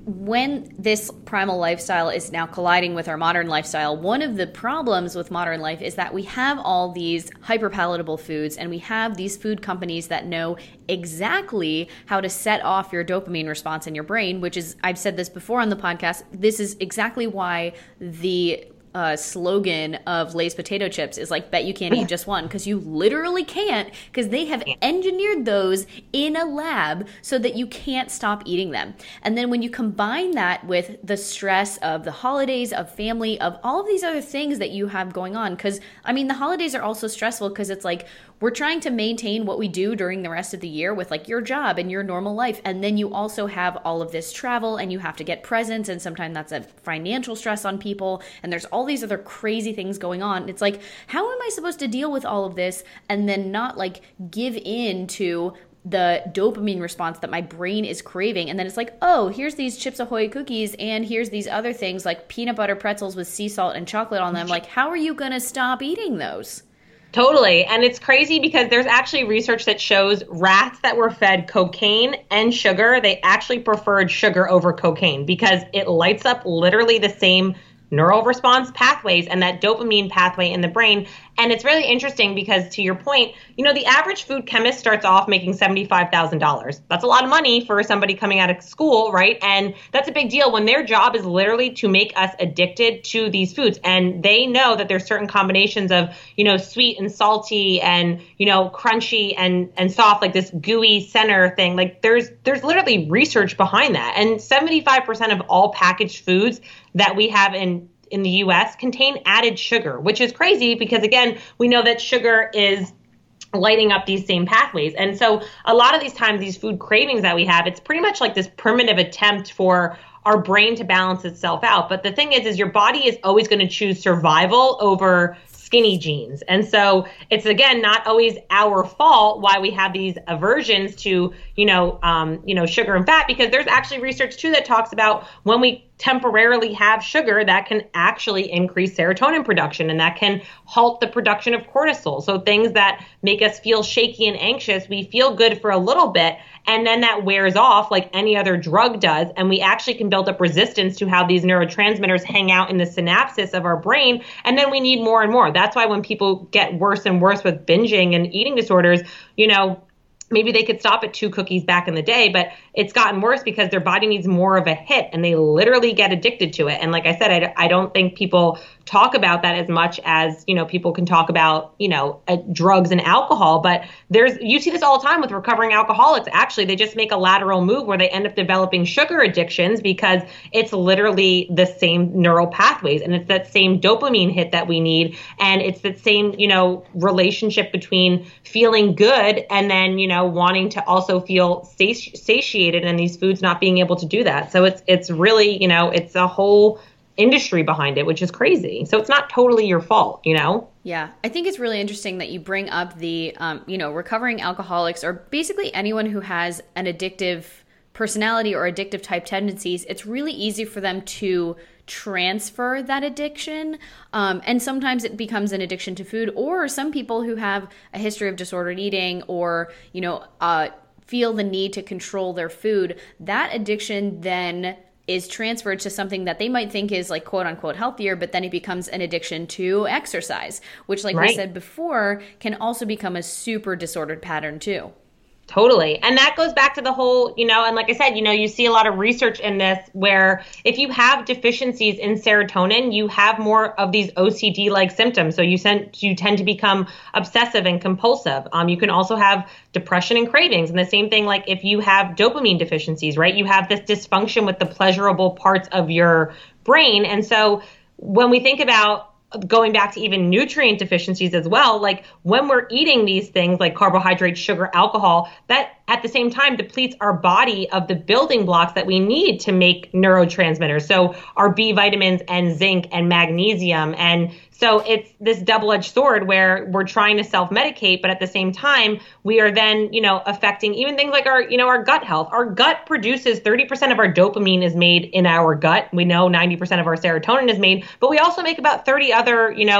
when this primal lifestyle is now colliding with our modern lifestyle, one of the problems with modern life is that we have all these hyperpalatable foods, and we have these food companies that know exactly how to set off your dopamine response in your brain, which is, I've said this before on the podcast, this is exactly why the Uh, slogan of Lay's potato chips is like, bet you can't eat just one, because you literally can't, because they have engineered those in a lab so that you can't stop eating them. And then when you combine that with the stress of the holidays, of family, of all of these other things that you have going on, because I mean the holidays are also stressful because it's like we're trying to maintain what we do during the rest of the year with like your job and your normal life, and then you also have all of this travel and you have to get presents, and sometimes that's a financial stress on people, and there's all these other crazy things going on. It's like, how am I supposed to deal with all of this and then not like give in to the dopamine response that my brain is craving? And then it's like, oh, here's these Chips Ahoy cookies, and here's these other things like peanut butter pretzels with sea salt and chocolate on them. Like, how are you going to stop eating those? Totally. And it's crazy because there's actually research that shows rats that were fed cocaine and sugar, they actually preferred sugar over cocaine because it lights up literally the same neural response pathways and that dopamine pathway in the brain. And it's really interesting because, to your point, you know, the average food chemist starts off making seventy-five thousand dollars. That's a lot of money for somebody coming out of school, right? And that's a big deal when their job is literally to make us addicted to these foods. And they know that there's certain combinations of, you know, sweet and salty and, you know, crunchy and, and soft, like this gooey center thing. Like there's, there's literally research behind that. And seventy-five percent of all packaged foods that we have in in the U S contain added sugar, which is crazy because, again, we know that sugar is lighting up these same pathways. And so a lot of these times, these food cravings that we have, it's pretty much like this primitive attempt for our brain to balance itself out. But the thing is, is your body is always going to choose survival over skinny jeans. And so it's, again, not always our fault why we have these aversions to, you know, um, you know, sugar and fat, because there's actually research too that talks about when we temporarily have sugar, that can actually increase serotonin production, and that can halt the production of cortisol. So things that make us feel shaky and anxious, we feel good for a little bit, and then that wears off like any other drug does. And we actually can build up resistance to how these neurotransmitters hang out in the synapses of our brain. And then we need more and more. That's why when people get worse and worse with binging and eating disorders, you know, maybe they could stop at two cookies back in the day, but it's gotten worse because their body needs more of a hit and they literally get addicted to it. And like I said, I, I don't think people talk about that as much as, you know, people can talk about, you know, uh, drugs and alcohol. But there's, you see this all the time with recovering alcoholics. Actually, they just make a lateral move where they end up developing sugar addictions because it's literally the same neural pathways. And it's that same dopamine hit that we need. And it's that same, you know, relationship between feeling good and then, you know, wanting to also feel sati- satiated and these foods not being able to do that. So it's, it's really, you know, it's a whole industry behind it, which is crazy. So it's not totally your fault, you know? Yeah, I think it's really interesting that you bring up the, um, you know, recovering alcoholics or basically anyone who has an addictive personality or addictive type tendencies. It's really easy for them to transfer that addiction. Um, and sometimes it becomes an addiction to food, or some people who have a history of disordered eating or, you know, uh, feel the need to control their food. That addiction then is transferred to something that they might think is like quote unquote healthier, but then it becomes an addiction to exercise, which like right. we said before, can also become a super disordered pattern too. Totally. And that goes back to the whole, you know, and like I said, you know, you see a lot of research in this where if you have deficiencies in serotonin, you have more of these O C D-like symptoms. So you tend, you tend to become obsessive and compulsive. Um, you can also have depression and cravings. And the same thing, like if you have dopamine deficiencies, right, you have this dysfunction with the pleasurable parts of your brain. And so when we think about going back to even nutrient deficiencies as well, like when we're eating these things like carbohydrates, sugar, alcohol, that at the same time depletes our body of the building blocks that we need to make neurotransmitters. So our B vitamins and zinc and magnesium. And so it's this double-edged sword where we're trying to self-medicate, but at the same time, we are then, you know, affecting even things like our, you know, our gut health. Our gut produces thirty percent of our dopamine is made in our gut. We know ninety percent of our serotonin is made, but we also make about thirty other, you know,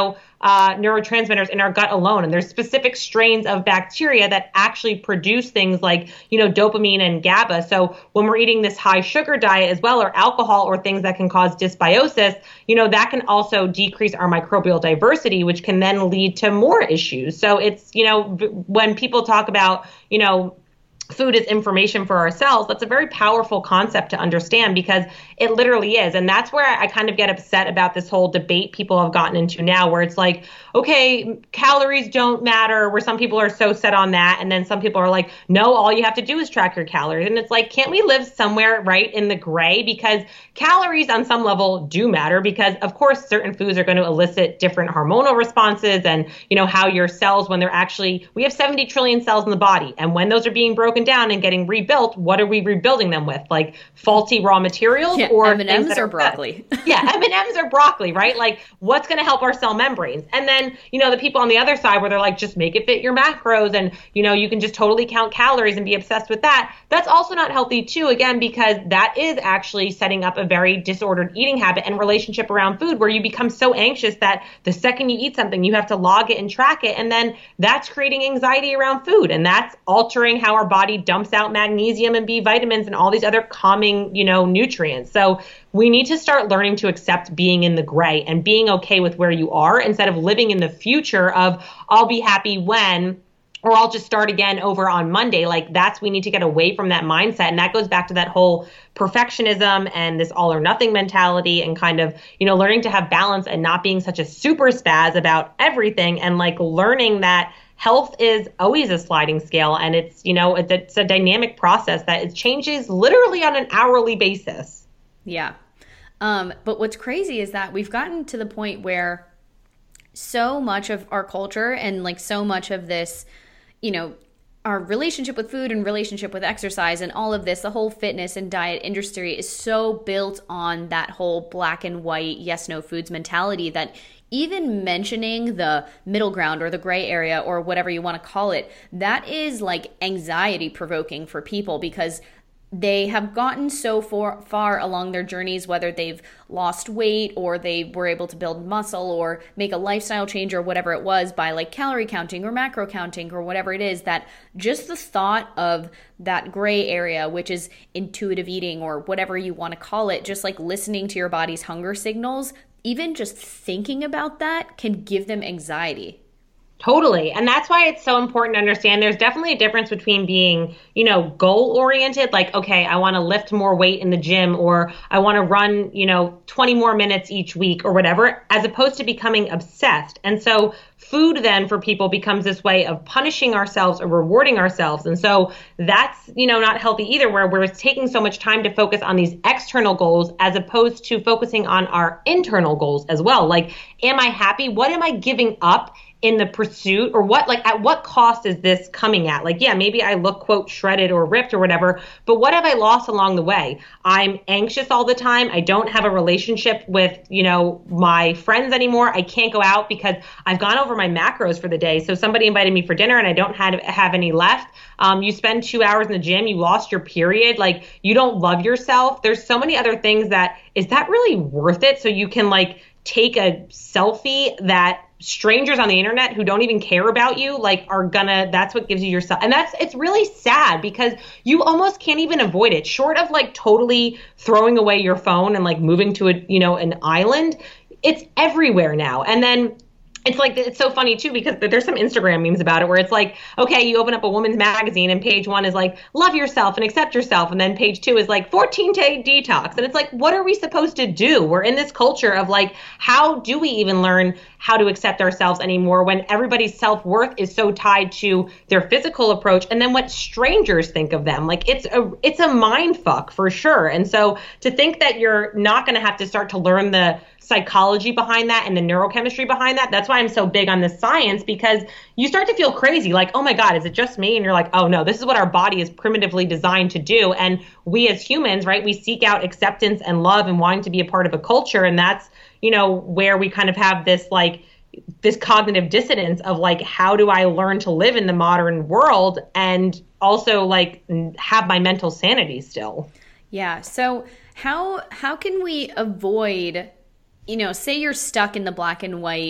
uh, neurotransmitters in our gut alone. And there's specific strains of bacteria that actually produce things like, you know, dopamine and GABA. So when we're eating this high sugar diet as well, or alcohol, or things that can cause dysbiosis, you know, that can also decrease our microbial diversity, which can then lead to more issues. So it's, you know, when people talk about, you know, food is information for ourselves, that's a very powerful concept to understand, because it literally is. And that's where I kind of get upset about this whole debate people have gotten into now, where it's like, okay, calories don't matter, where some people are so set on that. And then some people are like, no, all you have to do is track your calories. And it's like, can't we live somewhere right in the gray? Because calories on some level do matter, because of course, certain foods are going to elicit different hormonal responses, and, you know, how your cells, when they're actually, we have seventy trillion cells in the body. And when those are being broken down and getting rebuilt, what are we rebuilding them with? Like faulty raw materials, yeah, or M and M's or broccoli? yeah, M and M's or broccoli, right? Like, what's going to help our cell membranes? And then, you know, the people on the other side where they're like, just make it fit your macros, and, you know, you can just totally count calories and be obsessed with that. That's also not healthy too, again, because that is actually setting up a very disordered eating habit and relationship around food, where you become so anxious that the second you eat something, you have to log it and track it. And then that's creating anxiety around food, and that's altering how our body dumps out magnesium and B vitamins and all these other calming, you know, nutrients. So we need to start learning to accept being in the gray and being okay with where you are, instead of living in the future of, I'll be happy when, or I'll just start again over on Monday. Like, that's, we need to get away from that mindset. And that goes back to that whole perfectionism and this all or nothing mentality, and kind of, you know, learning to have balance and not being such a super spaz about everything, and like learning that health is always a sliding scale, and it's, you know, it's, it's a dynamic process that it changes literally on an hourly basis. Yeah. Um, but what's crazy is that we've gotten to the point where so much of our culture, and like so much of this, you know, our relationship with food and relationship with exercise and all of this, the whole fitness and diet industry is so built on that whole black and white, yes, no foods mentality, that even mentioning the middle ground or the gray area or whatever you want to call it, that is like anxiety provoking for people, because they have gotten so far, far along their journeys, whether they've lost weight or they were able to build muscle or make a lifestyle change or whatever it was, by like calorie counting or macro counting or whatever it is, that just the thought of that gray area, which is intuitive eating or whatever you want to call it, just like listening to your body's hunger signals, even just thinking about that can give them anxiety. Totally. And that's why it's so important to understand there's definitely a difference between being, you know, goal oriented, like, okay, I want to lift more weight in the gym, or I want to run, you know, twenty more minutes each week or whatever, as opposed to becoming obsessed. And so food then for people becomes this way of punishing ourselves or rewarding ourselves. And so that's, you know, not healthy either, where we're taking so much time to focus on these external goals as opposed to focusing on our internal goals as well. Like, am I happy? What am I giving up in the pursuit, or what, like, at what cost is this coming at? Like, yeah, maybe I look, quote, shredded or ripped or whatever, but what have I lost along the way? I'm anxious all the time. I don't have a relationship with, you know, my friends anymore. I can't go out because I've gone over my macros for the day. So somebody invited me for dinner and I don't have, have any left. Um, you spend two hours in the gym, you lost your period. Like, you don't love yourself. There's so many other things that, is that really worth it? So you can like take a selfie that strangers on the internet who don't even care about you, like, are gonna, that's what gives you yourself. And that's, it's really sad because you almost can't even avoid it, short of like totally throwing away your phone and like moving to a, you know, an island. It's everywhere now. And then it's like, it's so funny too, because there's some Instagram memes about it where it's like, okay, you open up a woman's magazine and page one is like, love yourself and accept yourself. And then page two is like fourteen day detox. And it's like, what are we supposed to do? We're in this culture of like, how do we even learn how to accept ourselves anymore when everybody's self-worth is so tied to their physical approach and then what strangers think of them? Like, it's a, it's a mind fuck for sure. And so to think that you're not going to have to start to learn the psychology behind that and the neurochemistry behind that. That's why I'm so big on the science, because you start to feel crazy. Like, oh my God, is it just me? And you're like, oh no, this is what our body is primitively designed to do. And we as humans, right, we seek out acceptance and love and wanting to be a part of a culture. And that's, you know, where we kind of have this like this cognitive dissonance of like, how do I learn to live in the modern world and also like have my mental sanity still? Yeah. So how how can we avoid, you know, say you're stuck in the black and white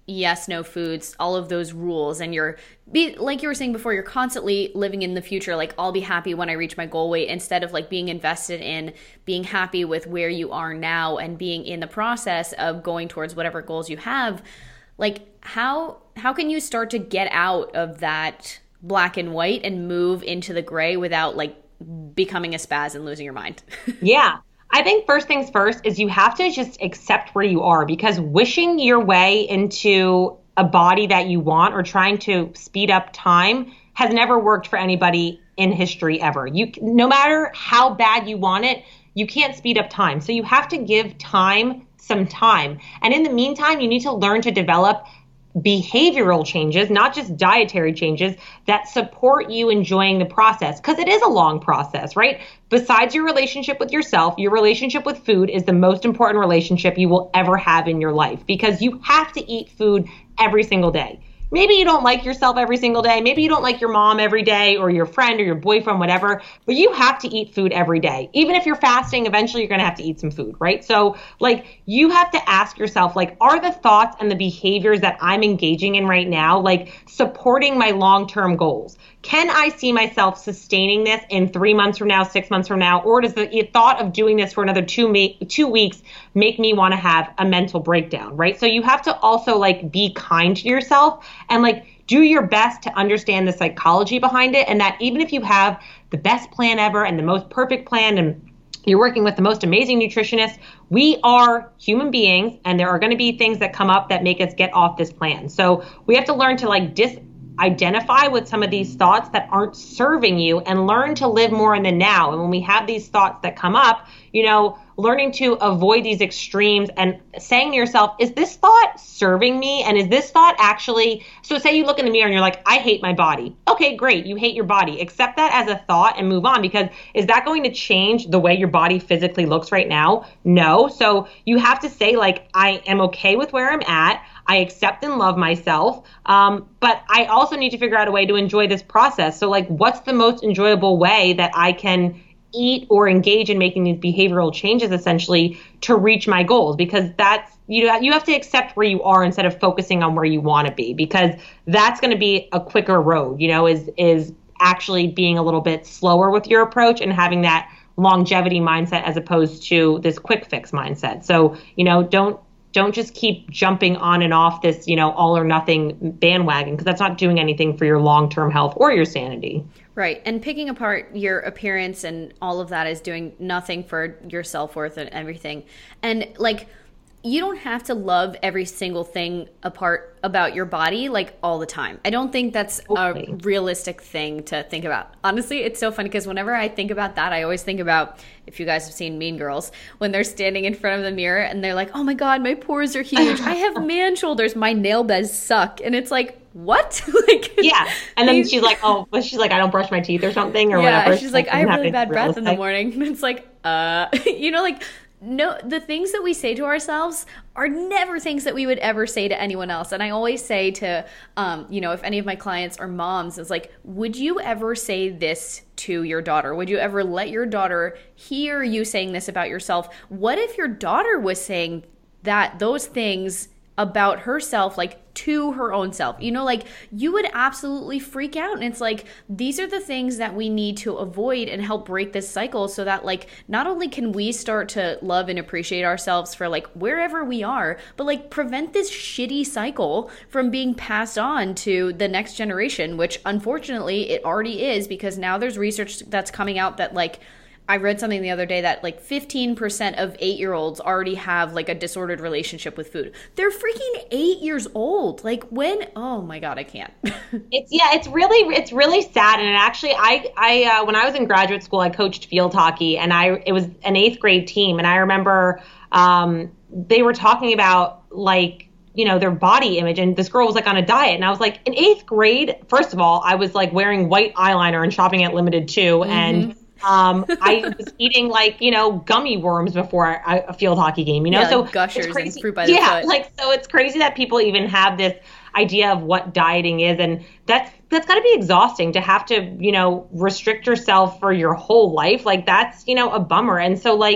yes, no foods, all of those rules, and you're be like you were saying before, you're constantly living in the future, like I'll be happy when I reach my goal weight, instead of like being invested in being happy with where you are now and being in the process of going towards whatever goals you have. Like how how can you start to get out of that black and white and move into the gray without like becoming a spaz and losing your mind? Yeah. I think first things first is you have to just accept where you are, because wishing your way into a body that you want or trying to speed up time has never worked for anybody in history ever. You, no matter how bad you want it, you can't speed up time. So you have to give time some time. And in the meantime, you need to learn to develop behavioral changes, not just dietary changes, that support you enjoying the process, because it is a long process, right? Besides your relationship with yourself, your relationship with food is the most important relationship you will ever have in your life, because you have to eat food every single day. Maybe you don't like yourself every single day. Maybe you don't like your mom every day, or your friend or your boyfriend, whatever, but you have to eat food every day. Even if you're fasting, eventually you're going to have to eat some food, right? So like you have to ask yourself, like, are the thoughts and the behaviors that I'm engaging in right now, like supporting my long-term goals? Can I see myself sustaining this in three months from now, six months from now? Or does the thought of doing this for another two, ma- two weeks make me want to have a mental breakdown, right? So you have to also like be kind to yourself and like do your best to understand the psychology behind it. And that even if you have the best plan ever and the most perfect plan and you're working with the most amazing nutritionist, we are human beings, and there are going to be things that come up that make us get off this plan. So we have to learn to like dis identify with some of these thoughts that aren't serving you and learn to live more in the now. And when we have these thoughts that come up, you know, learning to avoid these extremes and saying to yourself, is this thought serving me? And is this thought actually, so say you look in the mirror and you're like, I hate my body. Okay, great. You hate your body. Accept that as a thought and move on, because is that going to change the way your body physically looks right now? No. So you have to say like, I am okay with where I'm at. I accept and love myself. Um, but I also need to figure out a way to enjoy this process. So like, what's the most enjoyable way that I can eat or engage in making these behavioral changes essentially to reach my goals? Because that's, you know, you have to accept where you are instead of focusing on where you want to be, because that's going to be a quicker road, you know, is, is actually being a little bit slower with your approach and having that longevity mindset as opposed to this quick fix mindset. So, you know, don't, Don't just keep jumping on and off this, you know, all or nothing bandwagon, because that's not doing anything for your long-term health or your sanity. Right. And picking apart your appearance and all of that is doing nothing for your self-worth and everything. And like, you don't have to love every single thing apart about your body like all the time. I don't think that's okay. A realistic thing to think about. Honestly, it's so funny because whenever I think about that, I always think about, if you guys have seen Mean Girls, when they're standing in front of the mirror and they're like, oh my God, my pores are huge. I have man shoulders. My nail beds suck. And it's like, what? Like, yeah. And then she's like, oh, but she's like, I don't brush my teeth or something or yeah, whatever. She's like, I have really bad breath in the morning. And it's like, uh, you know, like, no, the things that we say to ourselves are never things that we would ever say to anyone else. And I always say to, um, you know, if any of my clients are moms, it's like, would you ever say this to your daughter? Would you ever let your daughter hear you saying this about yourself? What if your daughter was saying that, those things about herself, like to her own self? You know, like you would absolutely freak out. And it's like, these are the things that we need to avoid and help break this cycle so that like, not only can we start to love and appreciate ourselves for like wherever we are, but like prevent this shitty cycle from being passed on to the next generation, which unfortunately it already is, because now there's research that's coming out that like, I read something the other day that like fifteen percent of eight-year-olds already have like a disordered relationship with food. They're freaking eight years old. Like when, oh my God, I can't. It's, yeah, it's really, it's really sad. And it actually, I, I, uh, when I was in graduate school, I coached field hockey, and I, it was an eighth grade team. And I remember um, they were talking about like, you know, their body image, and this girl was like on a diet. And I was like, in eighth grade, first of all, I was like wearing white eyeliner and shopping at Limited too. Mm-hmm. And um, I was eating like, you know, gummy worms before a, a field hockey game, you know, yeah, so like Gushers it's crazy. And fruit by the yeah, foot. like, so it's crazy that people even have this idea of what dieting is. And that's, that's gotta be exhausting to have to, you know, restrict yourself for your whole life. Like that's, you know, a bummer. And so like,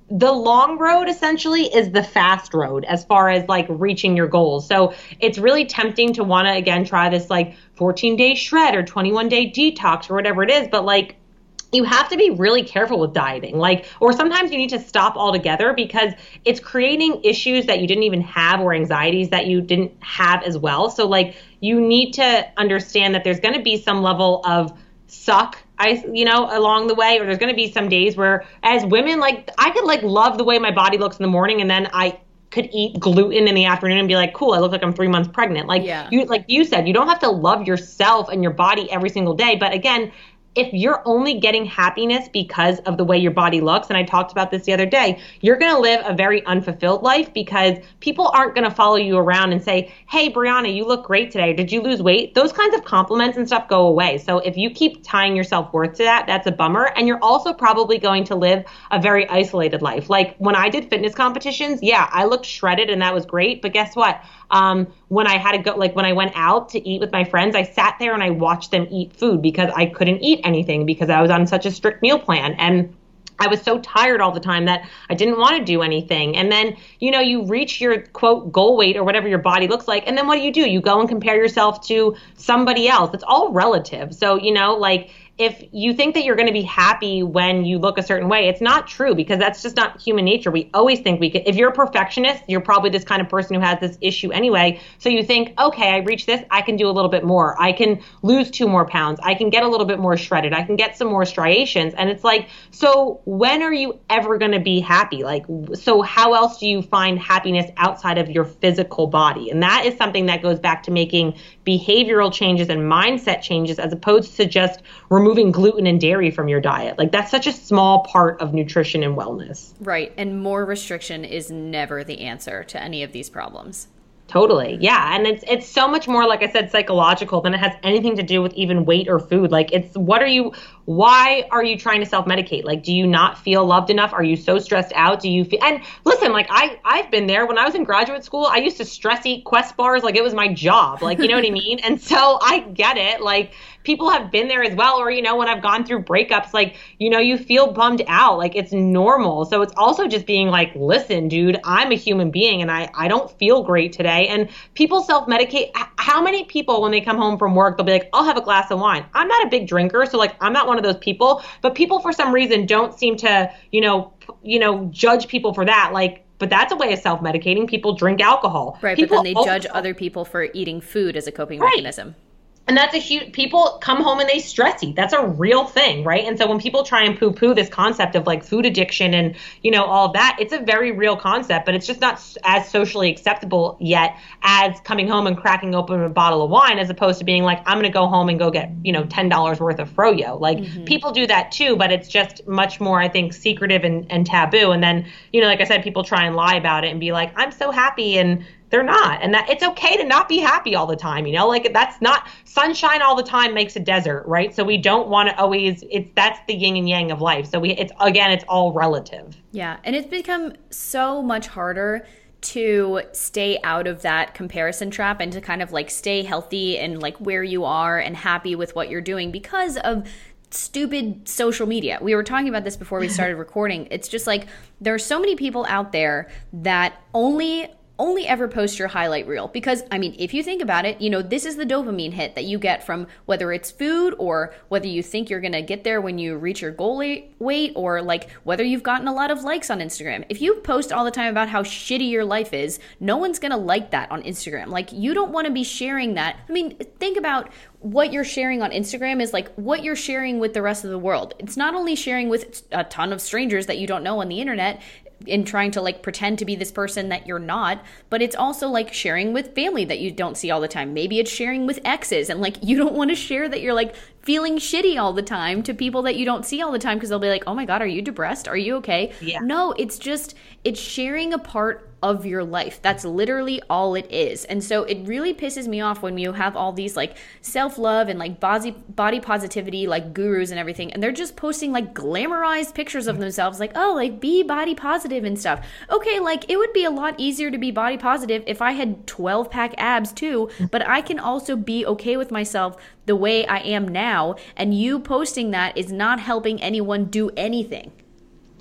the long road essentially is the fast road as far as like reaching your goals. So it's really tempting to want to, again, try this like fourteen day shred or twenty-one day detox or whatever it is. But like, you have to be really careful with dieting. Like, or sometimes you need to stop altogether because it's creating issues that you didn't even have or anxieties that you didn't have as well. So like, you need to understand that there's going to be some level of suck, I, you know, along the way, or there's going to be some days where as women, like I could like love the way my body looks in the morning and then I could eat gluten in the afternoon and be like, cool, I look like I'm three months pregnant. Like yeah. you, like you said, you don't have to love yourself and your body every single day. But again, if you're only getting happiness because of the way your body looks, and I talked about this the other day, you're going to live a very unfulfilled life because people aren't going to follow you around and say, hey, Brianna, you look great today. Did you lose weight? Those kinds of compliments and stuff go away. So if you keep tying your self-worth to that, that's a bummer. And you're also probably going to live a very isolated life. Like when I did fitness competitions, yeah, I looked shredded and that was great. But guess what? Um, when I had to go, like when I went out to eat with my friends, I sat there and I watched them eat food because I couldn't eat anything because I was on such a strict meal plan. And I was so tired all the time that I didn't want to do anything. And then, you know, you reach your quote goal weight or whatever your body looks like. And then what do you do? You go and compare yourself to somebody else. It's all relative. So, you know, like if you think that you're going to be happy when you look a certain way, it's not true because that's just not human nature. We always think we could. If you're a perfectionist, you're probably this kind of person who has this issue anyway. So you think, okay, I reached this. I can do a little bit more. I can lose two more pounds. I can get a little bit more shredded. I can get some more striations. And it's like, so when are you ever going to be happy? Like, so how else do you find happiness outside of your physical body? And that is something that goes back to making behavioral changes and mindset changes as opposed to just removing gluten and dairy from your diet. Like that's such a small part of nutrition and wellness. Right. And more restriction is never the answer to any of these problems. Totally. Yeah. And it's it's so much more, like I said, psychological than it has anything to do with even weight or food. Like it's what are you, why are you trying to self-medicate? Like, do you not feel loved enough? Are you so stressed out? Do you feel, and listen, like I, I've been there when I was in graduate school, I used to stress eat Quest bars like it was my job. Like, you know what I mean? And so I get it. Like people have been there as well. Or, you know, when I've gone through breakups, like, you know, you feel bummed out. Like it's normal. So it's also just being like, listen, dude, I'm a human being and I, I don't feel great today. And people self-medicate. How many people, when they come home from work, they'll be like, I'll have a glass of wine. I'm not a big drinker. So like, I'm not one of those people, but people for some reason don't seem to, you know, you know, judge people for that. Like, but that's a way of self-medicating. People drink alcohol. Right. People but then they also, judge other people for eating food as a coping right. mechanism. And that's a huge, people come home and they stress eat. That's a real thing, right? And so when people try and poo-poo this concept of like food addiction and, you know, all of that, it's a very real concept, but it's just not as socially acceptable yet as coming home and cracking open a bottle of wine as opposed to being like, I'm going to go home and go get, you know, ten dollars worth of froyo. Like mm-hmm. people do that too, but it's just much more, I think, secretive and, and taboo. And then, you know, like I said, people try and lie about it and be like, I'm so happy, and they're not. And that it's okay to not be happy all the time, you know, like that's not sunshine all the time makes a desert, right? So we don't want to always, it's, that's the yin and yang of life. So we, it's, again, it's all relative. Yeah. And it's become so much harder to stay out of that comparison trap and to kind of like stay healthy and like where you are and happy with what you're doing because of stupid social media. We were talking about this before we started recording. It's just like, there are so many people out there that only only ever post your highlight reel because, I mean, if you think about it, you know, this is the dopamine hit that you get from whether it's food or whether you think you're going to get there when you reach your goal weight or like whether you've gotten a lot of likes on Instagram. If you post all the time about how shitty your life is, no one's going to like that on Instagram. Like you don't want to be sharing that. I mean, think about what you're sharing on Instagram is like what you're sharing with the rest of the world. It's not only sharing with a ton of strangers that you don't know on the internet, in trying to like pretend to be this person that you're not, but it's also like sharing with family that you don't see all the time. Maybe it's sharing with exes and like you don't want to share that you're like feeling shitty all the time to people that you don't see all the time because they'll be like, oh my God, are you depressed? Are you okay? Yeah. No, it's just, it's sharing a part of your life. That's literally all it is. And so it really pisses me off when you have all these like self-love and like body body positivity like gurus and everything, and they're just posting like glamorized pictures of themselves like, oh, like be body positive and stuff. Okay, like it would be a lot easier to be body positive if I had twelve pack abs too, but I can also be okay with myself the way I am now, and you posting that is not helping anyone do anything.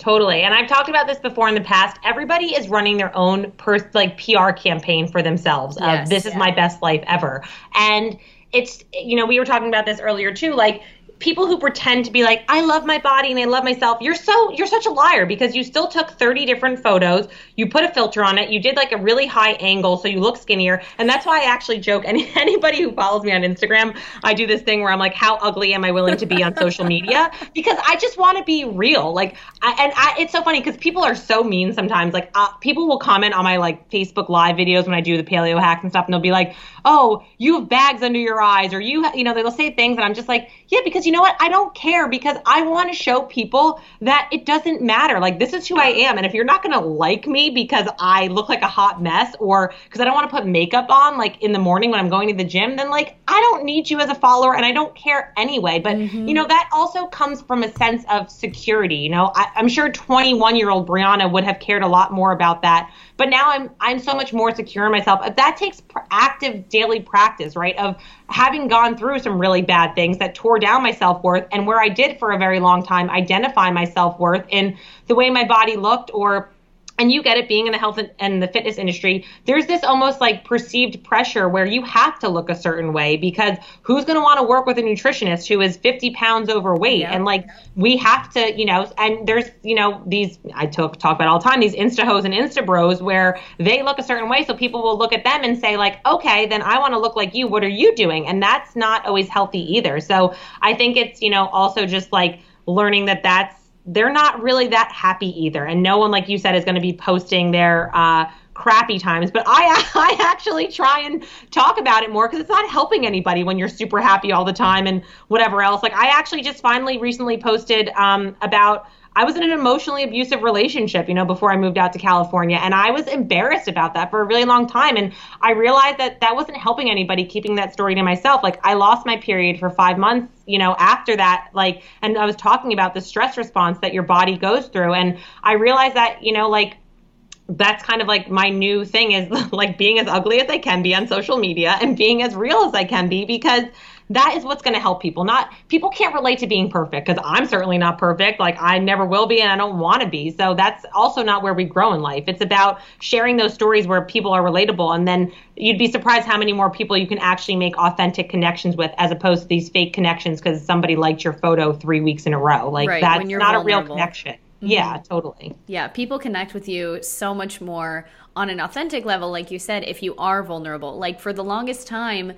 Totally. And I've talked about this before in the past. Everybody is running their own pers- like P R campaign for themselves of Yes, this is yeah. my best life ever. And it's, you know, we were talking about this earlier too, like people who pretend to be like, I love my body and I love myself. You're so, you're such a liar because you still took thirty different photos. You put a filter on it. You did like a really high angle so you look skinnier. And that's why I actually joke. Any, anybody who follows me on Instagram, I do this thing where I'm like, how ugly am I willing to be on social media? Because I just want to be real. Like, I, and I, it's so funny because people are so mean sometimes. Like uh, people will comment on my like Facebook live videos when I do the paleo hacks and stuff. And they'll be like, oh, you have bags under your eyes, or you, ha-, you know, they'll say things. And I'm just like, yeah, because you know what? I don't care because I want to show people that it doesn't matter. Like, this is who I am. And if you're not going to like me because I look like a hot mess or because I don't want to put makeup on, like in the morning when I'm going to the gym, then like, I don't need you as a follower and I don't care anyway. But, mm-hmm. you know, that also comes from a sense of security. You know, I, I'm sure twenty-one year old Brianna would have cared a lot more about that. But now I'm I'm so much more secure in myself. That takes pr- active daily practice, right? Of having gone through some really bad things that tore down my self-worth, and where I did for a very long time identify my self-worth in the way my body looked, or and you get it being in the health and the fitness industry, there's this almost like perceived pressure where you have to look a certain way because who's going to want to work with a nutritionist who is fifty pounds overweight? Yeah. And like, we have to, you know, and there's, you know, these, I talk, talk about all the time, these Insta hoes and Insta bros where they look a certain way. So people will look at them and say like, okay, then I want to look like you. What are you doing? And that's not always healthy either. So I think it's, you know, also just like learning that that's, they're not really that happy either. And no one, like you said, is going to be posting their uh, crappy times. But I I actually try and talk about it more because it's not helping anybody when you're super happy all the time and whatever else. Like I actually just finally recently posted um, about I was in an emotionally abusive relationship, you know, before I moved out to California. And I was embarrassed about that for a really long time. And I realized that that wasn't helping anybody, keeping that story to myself. Like I lost my period for five months, you know, after that, like, and I was talking about the stress response that your body goes through. And I realized that, you know, like, that's kind of like my new thing is like being as ugly as I can be on social media and being as real as I can be, because that is what's going to help people. Not people can't relate to being perfect because I'm certainly not perfect. Like I never will be and I don't want to be. So that's also not where we grow in life. It's about sharing those stories where people are relatable. And then you'd be surprised how many more people you can actually make authentic connections with as opposed to these fake connections because somebody liked your photo three weeks in a row. Like right, that's not vulnerable. A real connection. Mm-hmm. Yeah, totally. Yeah, people connect with you so much more on an authentic level, like you said, if you are vulnerable. Like for the longest time,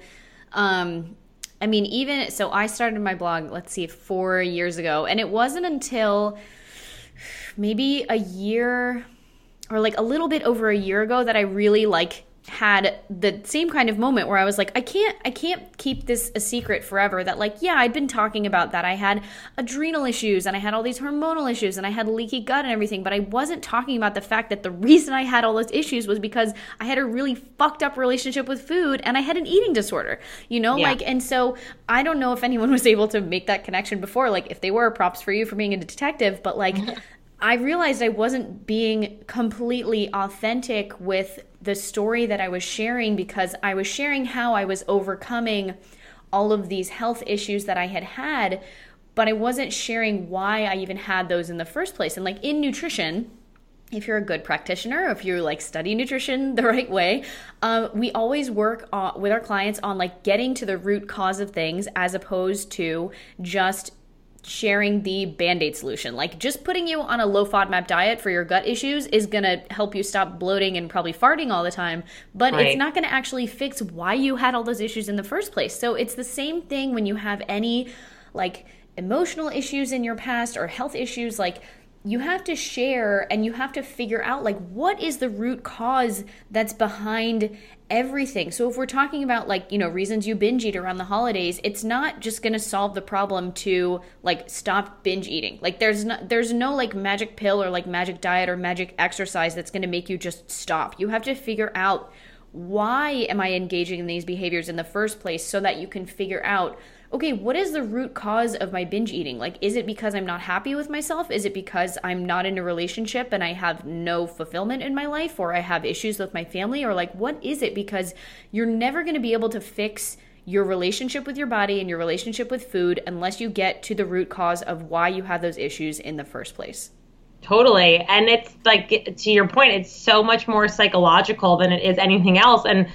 um, I mean, even, so I started my blog, let's see, four years ago, and it wasn't until maybe a year or like a little bit over a year ago that I really like had the same kind of moment where I was like, I can't, I can't keep this a secret forever. That like, yeah, I'd been talking about that. I had adrenal issues and I had all these hormonal issues and I had leaky gut and everything, but I wasn't talking about the fact that the reason I had all those issues was because I had a really fucked up relationship with food and I had an eating disorder, you know, yeah. like, and so I don't know if anyone was able to make that connection before. Like if they were, props for you for being a detective, but like, I realized I wasn't being completely authentic with the story that I was sharing because I was sharing how I was overcoming all of these health issues that I had had, but I wasn't sharing why I even had those in the first place. And like in nutrition, if you're a good practitioner, if you like study nutrition the right way, um, we always work on, with our clients on like getting to the root cause of things as opposed to just sharing the Band-Aid solution. Like just putting you on a low FODMAP diet for your gut issues is going to help you stop bloating and probably farting all the time, but right. It's not going to actually fix why you had all those issues in the first place. So it's the same thing when you have any like emotional issues in your past or health issues. Like you have to share and you have to figure out like what is the root cause that's behind everything. So if we're talking about like, you know, reasons you binge eat around the holidays, it's not just going to solve the problem to like stop binge eating. Like there's no, there's no like magic pill or like magic diet or magic exercise that's going to make you just stop. You have to figure out why am I engaging in these behaviors in the first place so that you can figure out, okay, what is the root cause of my binge eating? Like, is it because I'm not happy with myself? Is it because I'm not in a relationship and I have no fulfillment in my life, or I have issues with my family? Or like, what is it? Because you're never going to be able to fix your relationship with your body and your relationship with food unless you get to the root cause of why you have those issues in the first place. Totally. And it's like, to your point, it's so much more psychological than it is anything else. And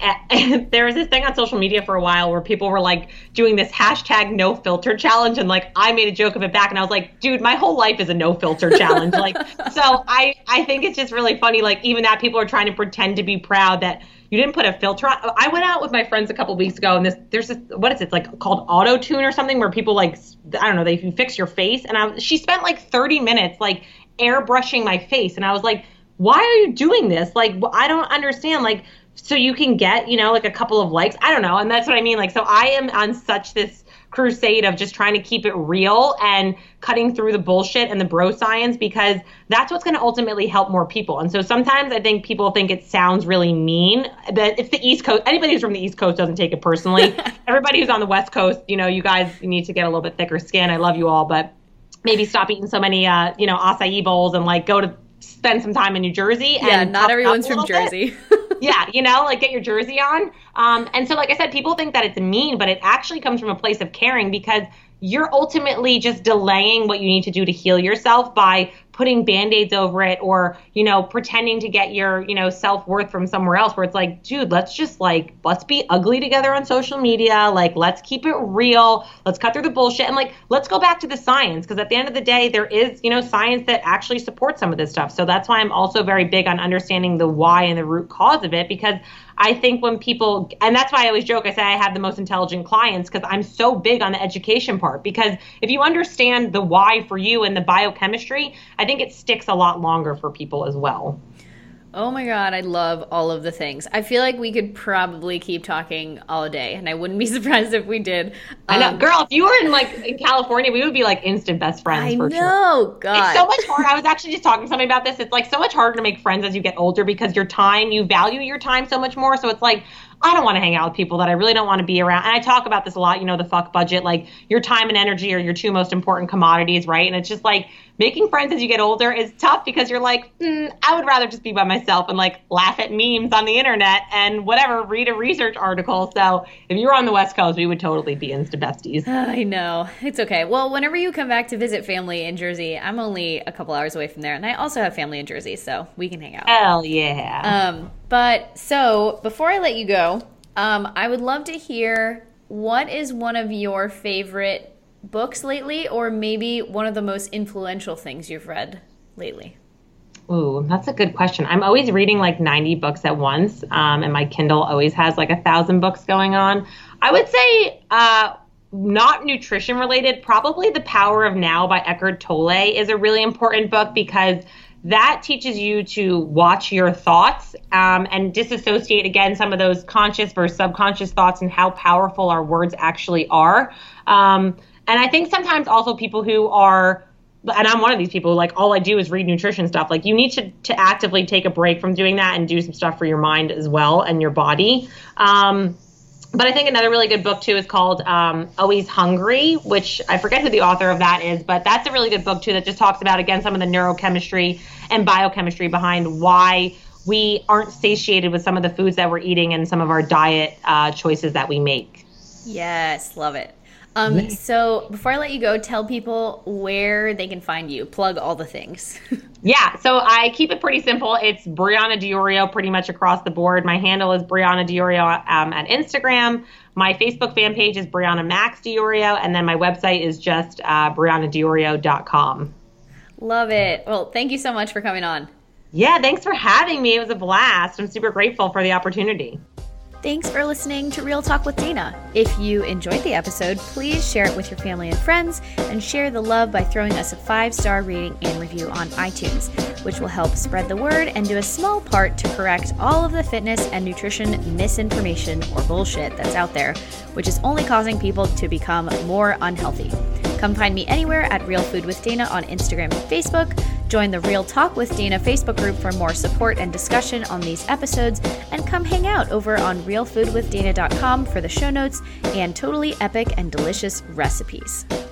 And there was this thing on social media for a while where people were like doing this hashtag no filter challenge. And like, I made a joke of it back and I was like, dude, my whole life is a no filter challenge. Like, so I, I think it's just really funny. Like even that people are trying to pretend to be proud that you didn't put a filter on. I went out with my friends a couple weeks ago and this, there's this, what is it? It's like called auto tune or something where people like, I don't know, they fix your face. And I, she spent like thirty minutes, like airbrushing my face. And I was like, why are you doing this? Like, I don't understand. Like, so you can get, you know, like a couple of likes. I don't know. And that's what I mean. Like, so I am on such this crusade of just trying to keep it real and cutting through the bullshit and the bro science, because that's what's going to ultimately help more people. And so sometimes I think people think it sounds really mean, but it's the East Coast. Anybody who's from the East Coast doesn't take it personally. Everybody who's on the West Coast, you know, you guys need to get a little bit thicker skin. I love you all, but maybe stop eating so many, uh, you know, acai bowls and like go to spend some time in New Jersey. Yeah, and not everyone's from Jersey. Yeah, you know, like get your jersey on. Um, and so, like I said, people think that it's mean, but it actually comes from a place of caring, because you're ultimately just delaying what you need to do to heal yourself by putting Band-Aids over it, or, you know, pretending to get your, you know, self-worth from somewhere else, where it's like, dude, let's just like, let's be ugly together on social media. Like, let's keep it real. Let's cut through the bullshit. And like, let's go back to the science. Because at the end of the day, there is, you know, science that actually supports some of this stuff. So that's why I'm also very big on understanding the why and the root cause of it, because I think when people, and that's why I always joke, I say I have the most intelligent clients, because I'm so big on the education part. Because if you understand the why for you and the biochemistry, I think it sticks a lot longer for people as well. Oh my God, I love all of the things. I feel like we could probably keep talking all day, and I wouldn't be surprised if we did. Um, I know, girl, if you were in like in California, we would be like instant best friends. I for know, sure. God. It's so much harder. I was actually just talking to somebody about this. It's like so much harder to make friends as you get older, because your time, you value your time so much more. So it's like, I don't want to hang out with people that I really don't want to be around. And I talk about this a lot, you know, the fuck budget, like your time and energy are your two most important commodities, right? And it's just like making friends as you get older is tough, because you're like, mm, I would rather just be by myself and like laugh at memes on the internet and whatever, read a research article. So if you were on the West Coast, we would totally be insta besties. I know. It's okay. Well, whenever you come back to visit family in Jersey, I'm only a couple hours away from there. And I also have family in Jersey, so we can hang out. Hell yeah. Um, but so before I let you go, um, I would love to hear, what is one of your favorite books lately, or maybe one of the most influential things you've read lately? Ooh, that's a good question. I'm always reading like ninety books at once, um, and my Kindle always has like a thousand books going on. I would say uh, not nutrition related, probably The Power of Now by Eckhart Tolle is a really important book, because that teaches you to watch your thoughts um, and disassociate, again, some of those conscious versus subconscious thoughts and how powerful our words actually are. Um, and I think sometimes also people who are, and I'm one of these people who like, all I do is read nutrition stuff. Like you need to, to actively take a break from doing that and do some stuff for your mind as well and your body. Um, But I think another really good book, too, is called um, Always Hungry, which I forget who the author of that is, but that's a really good book, too, that just talks about, again, some of the neurochemistry and biochemistry behind why we aren't satiated with some of the foods that we're eating and some of our diet uh, choices that we make. Yes, love it. Um, so before I let you go, tell people where they can find you. Plug all the things. Yeah, so I keep it pretty simple. It's Brianna Diorio pretty much across the board. My handle is Brianna Diorio um, at Instagram. My Facebook fan page is Brianna Max Diorio, and then my website is just uh, brianna diorio dot com. Love it. Well, thank you so much for coming on. Yeah, thanks for having me. It was a blast. I'm super grateful for the opportunity. Thanks for listening to Real Talk with Dana. If you enjoyed the episode, please share it with your family and friends, and share the love by throwing us a five-star rating and review on iTunes, which will help spread the word and do a small part to correct all of the fitness and nutrition misinformation or bullshit that's out there, which is only causing people to become more unhealthy. Come find me anywhere at Real Food with Dana on Instagram and Facebook. Join the Real Talk with Dana Facebook group for more support and discussion on these episodes, and come hang out over on real food with dana dot com for the show notes and totally epic and delicious recipes.